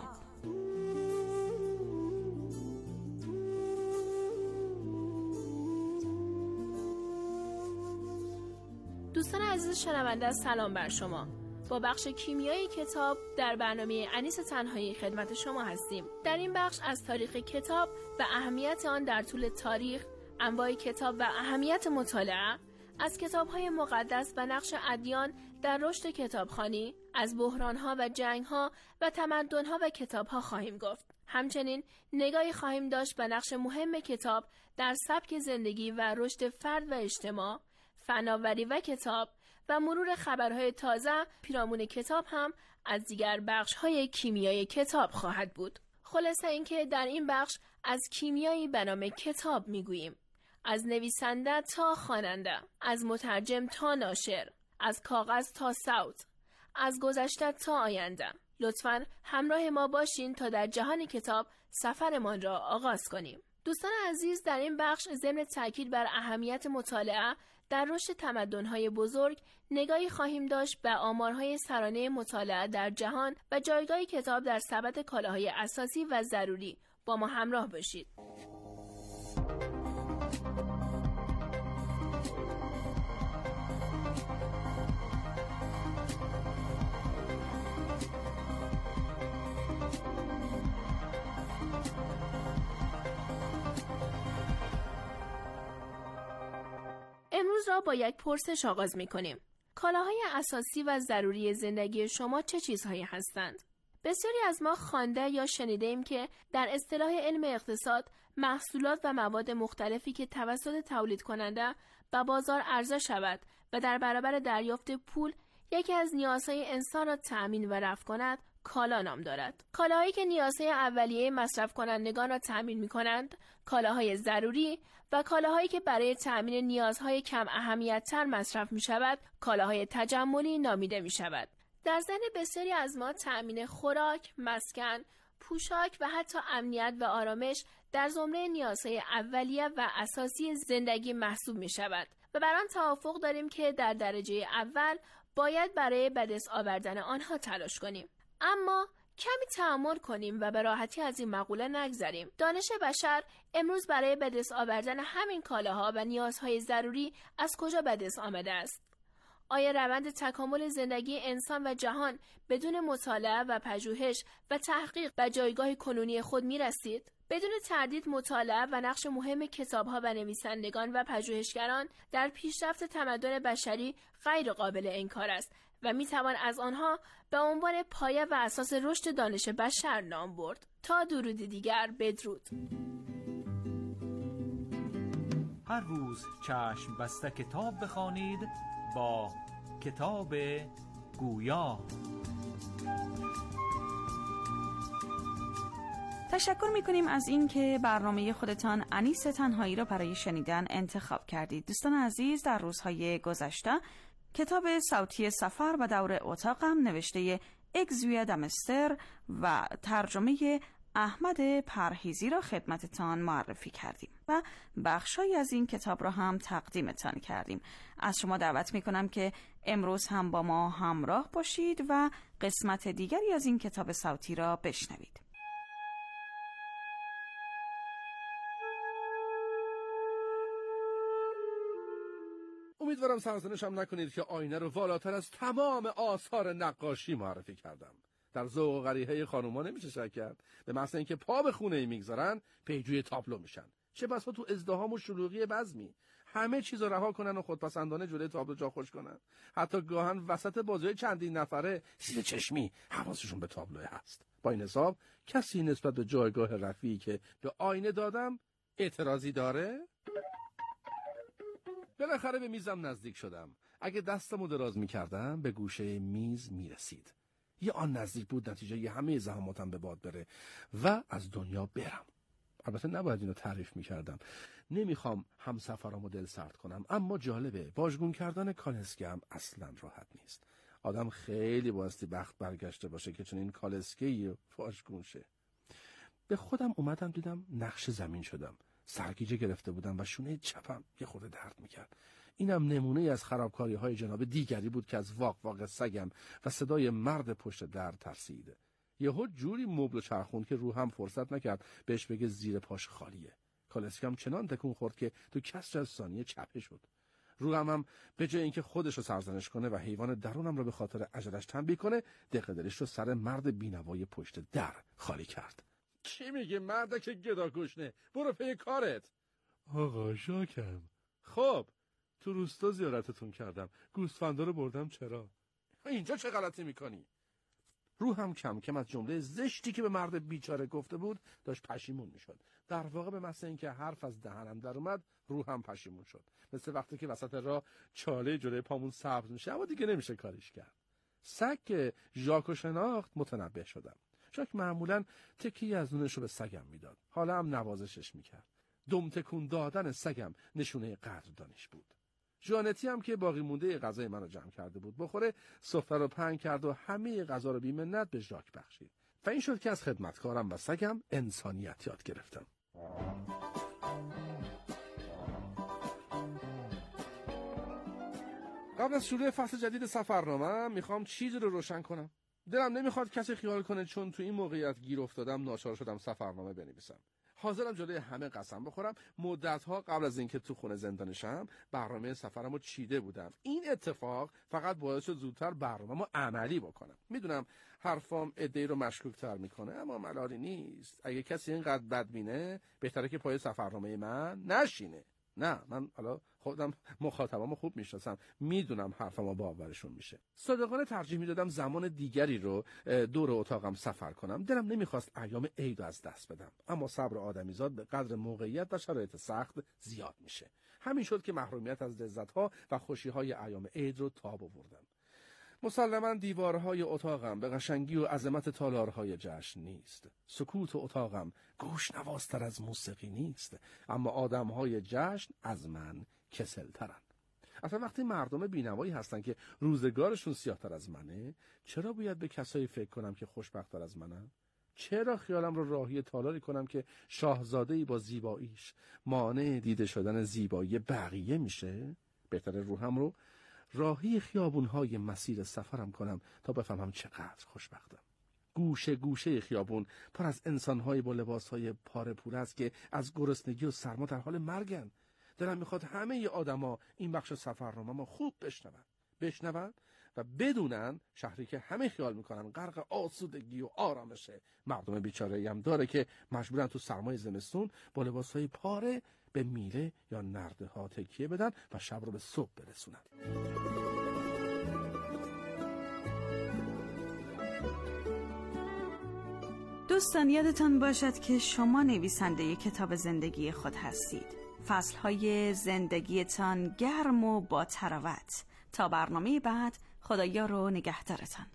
دوستان عزیز شنونده، سلام بر شما. با بخش کیمیای کتاب در برنامه انیس تنهایی خدمت شما هستیم. در این بخش از تاریخ کتاب و اهمیت آن در طول تاریخ، انواع کتاب و اهمیت مطالعه، از کتاب‌های مقدس و نقش ادیان در رشد کتابخوانی، از بحران‌ها و جنگ‌ها و تمدن‌ها و کتاب‌ها خواهیم گفت. همچنین نگاهی خواهیم داشت به نقش مهم کتاب در سبک زندگی و رشد فرد و اجتماع، فناوری و کتاب و مرور خبرهای تازه پیرامون کتاب هم از دیگر بخش‌های کیمیای کتاب خواهد بود. خلاصه اینکه در این بخش از کیمیایی به نام کتاب می‌گوییم. از نویسنده تا خواننده، از مترجم تا ناشر، از کاغذ تا صوت، از گذشته تا آینده. لطفاً همراه ما باشین تا در جهان کتاب سفرمان را آغاز کنیم. دوستان عزیز، در این بخش ضمن تاکید بر اهمیت مطالعه در رشد تمدن‌های بزرگ، نگاهی خواهیم داشت به آمارهای سرانه مطالعه در جهان و جایگاه کتاب در سبد کالاهای اساسی و ضروری. با ما همراه باشید. امروز را با یک پرسش آغاز می کنیم. کالاهای اساسی و ضروری زندگی شما چه چیزهایی هستند؟ بسیاری از ما خوانده یا شنیده ایم که در اصطلاح علم اقتصاد محصولات و مواد مختلفی که توسط تولید کننده به بازار عرضه شود و در برابر دریافت پول یکی از نیازهای انسان را تأمین و رفع کند، کالا نام دارد. کالاهایی که نیازهای اولیه مصرف کنندگان را تأمین می کنند، کالاهای ضروری، و کالاهایی که برای تأمین نیازهای کم اهمیت‌تر مصرف می شود، کالاهای تجملی نامیده می شود. در ذهن بسیاری از ما تأمین خوراک، مسکن، پوشاک و حتی امنیت و آرامش در زمره نیازهای اولیه و اساسی زندگی محسوب می شود و بر آن توافق داریم که در درجه اول باید برای به دست آوردن آنها تلاش کنیم. اما کمی تأمل کنیم و به راحتی از این مقوله نگذریم. دانش بشر امروز برای به دست آوردن همین کالاها و نیازهای ضروری از کجا به دست آمده است؟ آیا روند تکامل زندگی انسان و جهان بدون مطالعه و پژوهش و تحقیق به جایگاه کنونی خود می رسید؟ بدون تردید مطالعه و نقش مهم کتاب‌ها و نویسندگان و پژوهشگران در پیشرفت تمدن بشری غیر قابل انکار است و میتوان از آنها به عنوان پایه و اساس رشد دانش بشر نام برد. تا درود دیگر، بدرود. هر روز چشم بسته کتاب بخوانید با کتاب گویا. تشکر می‌کنیم از اینکه برنامه خودتان انیس تنهایی را برای شنیدن انتخاب کردید. دوستان عزیز، در روزهای گذشته کتاب صوتی سفر و دور اتاقم نوشته اگزوی دمستر و ترجمه احمد پرهیزی را خدمتتان معرفی کردیم و بخشایی از این کتاب را هم تقدیمتان کردیم. از شما دعوت می‌کنم که امروز هم با ما همراه باشید و قسمت دیگری از این کتاب صوتی را بشنوید. امیدوارم سرزنشم نکنید که آینه رو والاتر از تمام آثار نقاشی معرفی کردم. در ذوق و غریحه خانوما نمیشه شک کرد. به محض اینکه پا به خونه‌ای میگذارن پیجوی تابلو میشن. چه بسا تو ازدحام و شلوغی بزمی همه چیز رو رها کنن و خودپسندانه جلوی تابلو جا خوش کنن. حتی گاهن وسط بازی چندین نفره زیر چشمی حواسشون به تابلو هست. با این حساب کسی نسبت به جایگاه رفیعی که به آینه دادم اعتراضی داره؟ بالاخره به میزم نزدیک شدم. اگه دستمو دراز میکردم به گوشه میز میرسید. یه آن نزدیک بود نتیجه همه زحماتم به باد بره و از دنیا برم. البته نباید اینو تعریف میکردم. نمیخوام همسفرامو دل سرد کنم، اما جالبه واژگون کردن کالسکه هم اصلا راحت نیست. آدم خیلی بایستی بخت برگشته باشه که چون این کالسکه‌ای واژگون شه. به خودم اومدم دیدم نقش زمین شدم. سرگیجه گرفته بودم و شونه چپم یه خورده درد میکرد. اینم نمونه از خرابکاری‌های جناب دیگری بود که از واق واق سگم و صدای مرد پشت در ترسید. یهو جوری مبل چرخوند که روحم فرصت نکرد بهش بگه زیر پاش خالیه. کالسکم چنان تکون خورد که تو کسر از ثانیه چپه شد. روحم به جای اینکه خودش رو سرزنش کنه و حیوان درونم رو به خاطر عجلش تنبیه کنه، دق دلش رو سر مرد بینوای پشت در خالی کرد. چی میگه مرد که گدا گشنه؟ برو پی کارت. آقا شاکم. خب تو روستا زیارتتون کردم، گوسفندا رو بردم، چرا؟ اینجا چه غلطی میکنی؟ روحم کم کم از جمله زشتی که به مرد بیچاره گفته بود داشت پشیمون میشد. در واقع به محض اینکه حرف از دهنم در اومد روحم پشیمون شد. مثل وقتی که وسط راه چاله جلوی پامون سبز میشه اما دیگه نمیشه کاریش کرد. سگ که ژاکو شناخت متنبه شدم. ژاک معمولاً تکی از نونشو به سگم میداد. حالا هم نوازشش میکرد. دم تکون دادن سگم نشونه قدردانیش بود. ژانتی هم که باقی مونده غذای منو جمع کرده بود بخوره، سفره رو پهن کرد و همه غذا رو بی‌منت به ژاک بخشید. و این شد که از خدمتکارم و سگم انسانیت یاد گرفتم. قبل از شروع فصل جدید سفرنامه میخوام چیزی رو روشن کنم. دلم نمیخواد کسی خیال کنه چون تو این موقعیت گیر افتادم ناچار شدم سفرنامه بنویسم. حاضرم جلوی همه قسم بخورم مدت‌ها قبل از اینکه تو خونه زندانی شم برنامه سفرمو چیده بودم. این اتفاق فقط باعث شد زودتر برنامه‌مو عملی بکنم. میدونم حرفام عده‌ای رو مشکوک‌تر میکنه اما ملالی نیست. اگه کسی اینقدر بدبینه بهتره که پای سفرنامه من نشینه. نه، من حالا خودم مخاطبامو خوب میشناسم، میدونم حرفمو باورشون میشه. صادقانه ترجیح میدادم زمان دیگری رو دور اتاقم سفر کنم. دلم نمیخواست ایام عید از دست بدم، اما صبر آدمیزاد به قدر موقعیت و شرایط سخت زیاد میشه. همین شد که محرومیت از لذت‌ها و خوشی‌های ایام عید رو تاب آوردم. مسلماً دیوارهای اتاقم به قشنگی و عظمت تالارهای جشن نیست. سکوت اتاقم گوش‌نوازتر از موسیقی نیست. اما آدمهای جشن از من کسلترن. اصلا وقتی مردم بینوایی هستن که روزگارشون سیاه‌تر از منه، چرا باید به کسایی فکر کنم که خوشبخت‌تر از منن؟ چرا خیالم رو راهی تالاری کنم که شاهزاده‌ای با زیباییش مانع دیده شدن زیبایی بقیه میشه؟ بهتره روحم رو راهی خیابون‌های مسیر سفرم کنم تا بفهمم چقدر خوشبختم. گوشه گوشه خیابون پر از انسان‌های با لباس‌های پاره پوره است که از گرسنگی و سرما در حال مرگن. دلم میخواد همه آدما این بخش سفرنامه‌مو خوب بشنون و بدونن شهری که همه خیال میکنن غرق آسودگی و آرامشه، مردم بیچاره‌ای هم داره که مجبورن تو سرمای زمستون با لباس‌های پاره به میله یا نرده ها تکیه بدن و شب رو به صبح برسونن. دوستان یادتان باشد که شما نویسنده کتاب زندگی خود هستید. فصلهای زندگیتان گرم و با تراوت. تا برنامه بعد، خدایا رو نگهدارتان.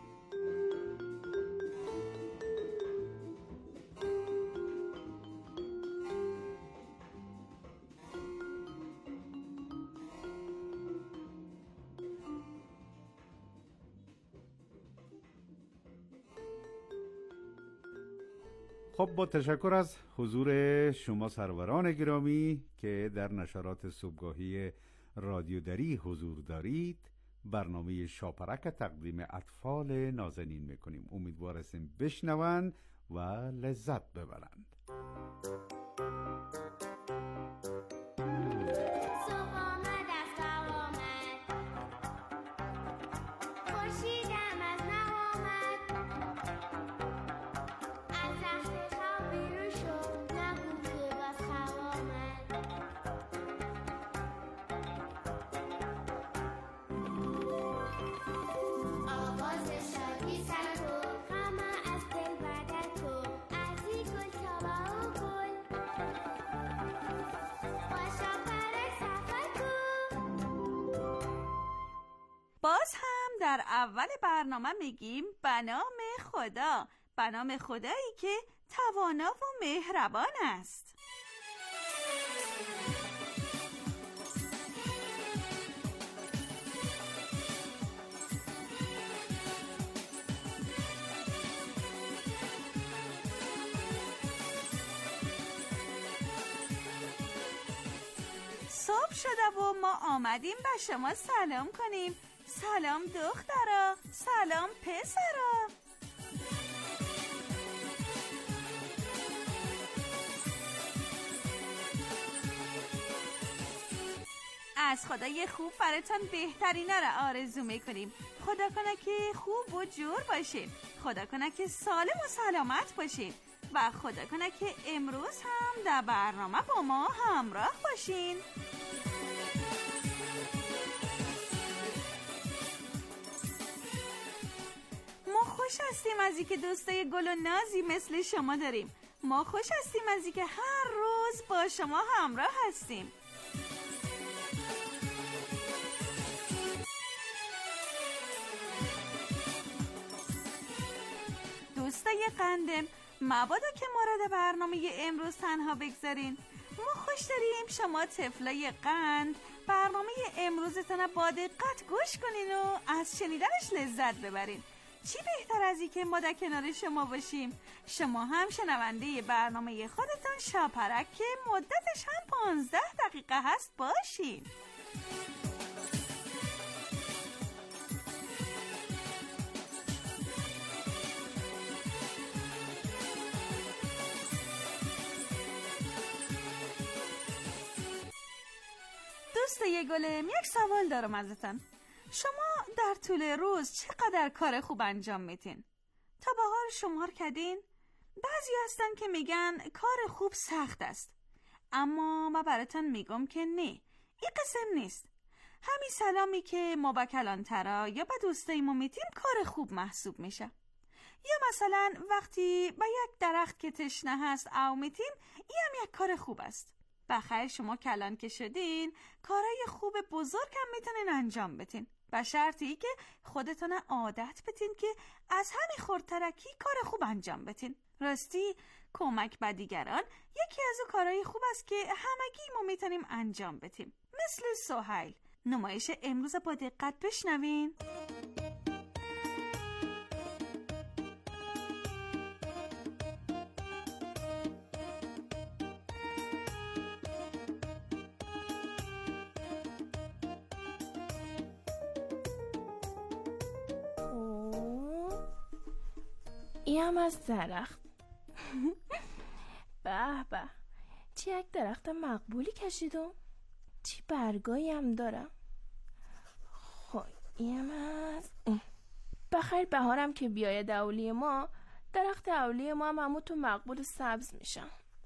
خب با تشکر از حضور شما سروران گرامی که در نشرات صبحگاهی رادیو دری حضور دارید، برنامه شاپرک تقدیم اطفال نازنین میکنیم. امیدوار هستیم بشنوند و لذت ببرند. باز هم در اول برنامه میگیم به نام خدا، به نام خدایی که توانا و مهربان است. صبح شده و ما آمدیم به شما سلام کنیم. سلام دخترا، سلام پسرا. از خدای خوب براتون بهترینا را آرزو میکنیم. خدا کنه که خوب و جور باشین، خدا کنه که سالم و سلامت باشین و خدا کنه که امروز هم در برنامه با ما همراه باشین. خوش هستیم از اینکه دوستای گل و نازی مثل شما داریم. ما خوش هستیم از اینکه هر روز با شما همراه هستیم. دوستای قندم، مبادا که مورد برنامه امروز تنها بگذارین. ما خوش داریم شما طفلای قند برنامه امروزتون با دقت گوش کنین و از شنیدنش لذت ببرین. چی بهتر از این که ما در کنار شما باشیم؟ شما هم شنونده برنامه خودتون شاپرک که مدتش هم 15 دقیقه هست باشین. دوستای گلم، یک سوال دارم ازتون. شما در طول روز چقدر کار خوب انجام میتین؟ تا به حال شمار کردین؟ بعضی هستن که میگن کار خوب سخت است، اما من براتون میگم که نه، این قسم نیست. همین سلامی که ما با کلانترا یا با دوستای ما میتیم کار خوب محسوب میشه. یا مثلا وقتی با یک درخت که تشنه هست او میتیم، این هم یک کار خوب است. بخیر شما کلان که شدین، کارهای خوب بزرگ هم میتونین انجام بدین، به شرطی که خودتون عادت بدین که از همین خردترکی کار خوب انجام بدین. راستی کمک به دیگران یکی از اون کارهای خوب است که همگی ما میتونیم انجام بدیم. مثل سهیل. نمایش امروز با دقت بشنوین. این هم از درخت. به به، چه یک درخت مقبولی کشیدم، چه برگایی هم داره. خب این هم از بخیر بهارم که بیاید اولی ما، درخت اولی ما هم همون تو مقبول سبز میشم.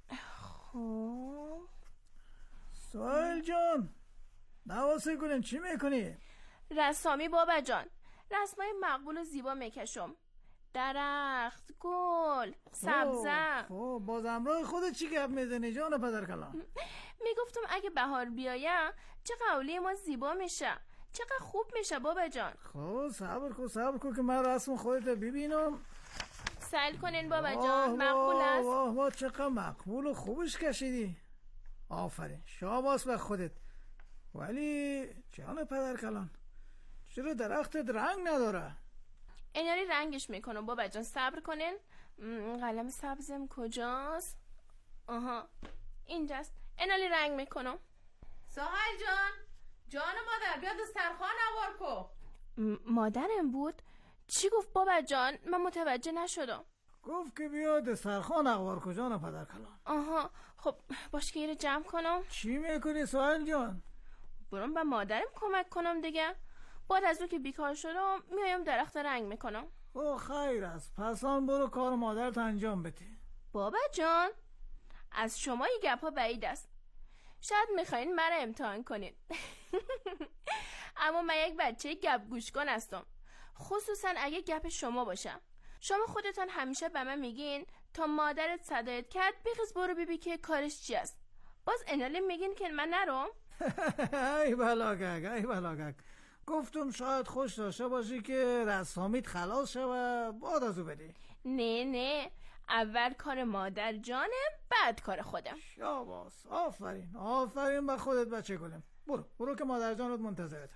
خب سهیل جان، نواسه کنیم چی میکنی؟ رسامی بابا جان، رسمای مقبول و زیبا میکشم. درخت، گل، سبزه. خب باز امرای خودت چی گپ میزنی جان پدر کلام؟ میگفتم اگه بهار بیاید چه قولی ما زیبا میشه، چقدر خوب میشه بابا جان. خب صبر کن که من رسم خودت ببینم. سیل کنین بابا جان، مقبول است. واه چقدر مقبول و خوبش کشیدی. آفرین، شاباس به خودت. ولی جان پدر کلام، چرا درختت رنگ نداره؟ ایناری رنگش میکنم بابا جان، صبر کنین. قلم سبزم کجاست؟ آها اینجاست. ایناری رنگ میکنم. سهیل جان مادر بیا دسترخوان اوار کو. مادرم بود؟ چی گفت بابا جان؟ من متوجه نشدم. گفت که بیا دسترخوان اوار کو جان پدر کلام. آها خب باش که ایره جمع کنم. چی میکنی سهیل جان؟ برم با مادرم کمک کنم دیگه. بعد از اون که بیکار شدم میایم درخت رنگ میکنم. او خیر است، پس آن برو کار مادرت انجام بده. بابا جان از شما این گپ ها بعید است، شاید میخواین مرا امتحان کنین. اما من یک بچه گپ گوش کن هستم، خصوصا اگه گپ شما باشم. شما خودتان همیشه به من میگین تا مادرت صدایت کرد بخیز برو ببین که کارش چی است. باز انالی میگین که من نرم. ای بلاگک گفتم شاید خوش داشته باشی که رسامیت خلاص شه و بعد از او بدی. نه اول کار مادر جانم بعد کار خودم. شاباس، آفرین به خودت بچه گلم. برو که مادر جانت منتظرت.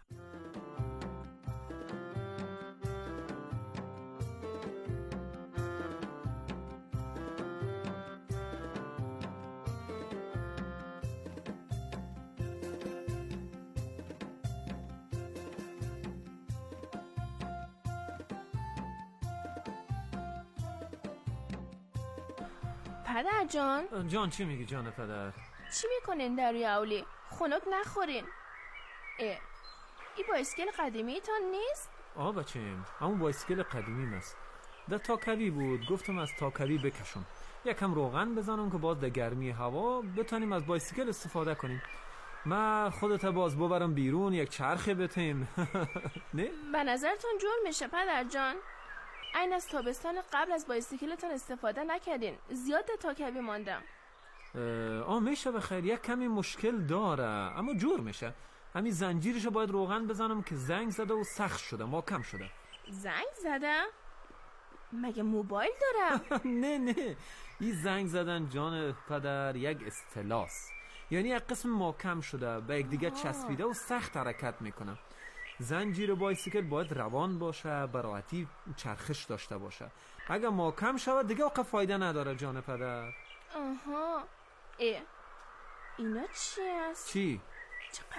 پدر جان چی میگی جان پدر؟ چی میکنین در روی اولی؟ خنک نخورین. این بایسکل قدیمی تان نیست؟ بچه‌م همون بایسکل قدیمیم است. در تاکوی بود، گفتم از تاکوی بکشم، یکم روغن بزنم که باز در گرمی هوا بتونیم از بایسکل استفاده کنیم. من خودت باز ببرم بیرون یک چرخه بتیم. نه؟ به نظرتون جور میشه پدر جان؟ این از تابستان قبل از بایسکلتون استفاده نکردین، زیاد تاکوی ماندم. میشه بخیر، یک کمی مشکل داره اما جور میشه. همین زنجیرشو باید روغن بزنم که زنگ زده و سخت شده، محکم شده. زنگ زده؟ مگه موبایل داره؟ نه این زنگ زدن جان پدر یک اصطلاح است. یعنی یک قسم محکم شده، به یک دیگه چسبیده و سخت حرکت میکنه. زنجیر بایسیکل باید روان باشه، به راحتی چرخش داشته باشه. اگه محکم شود دیگه واقعا فایده نداره جان پدر. آها. اینا چی است؟ چی؟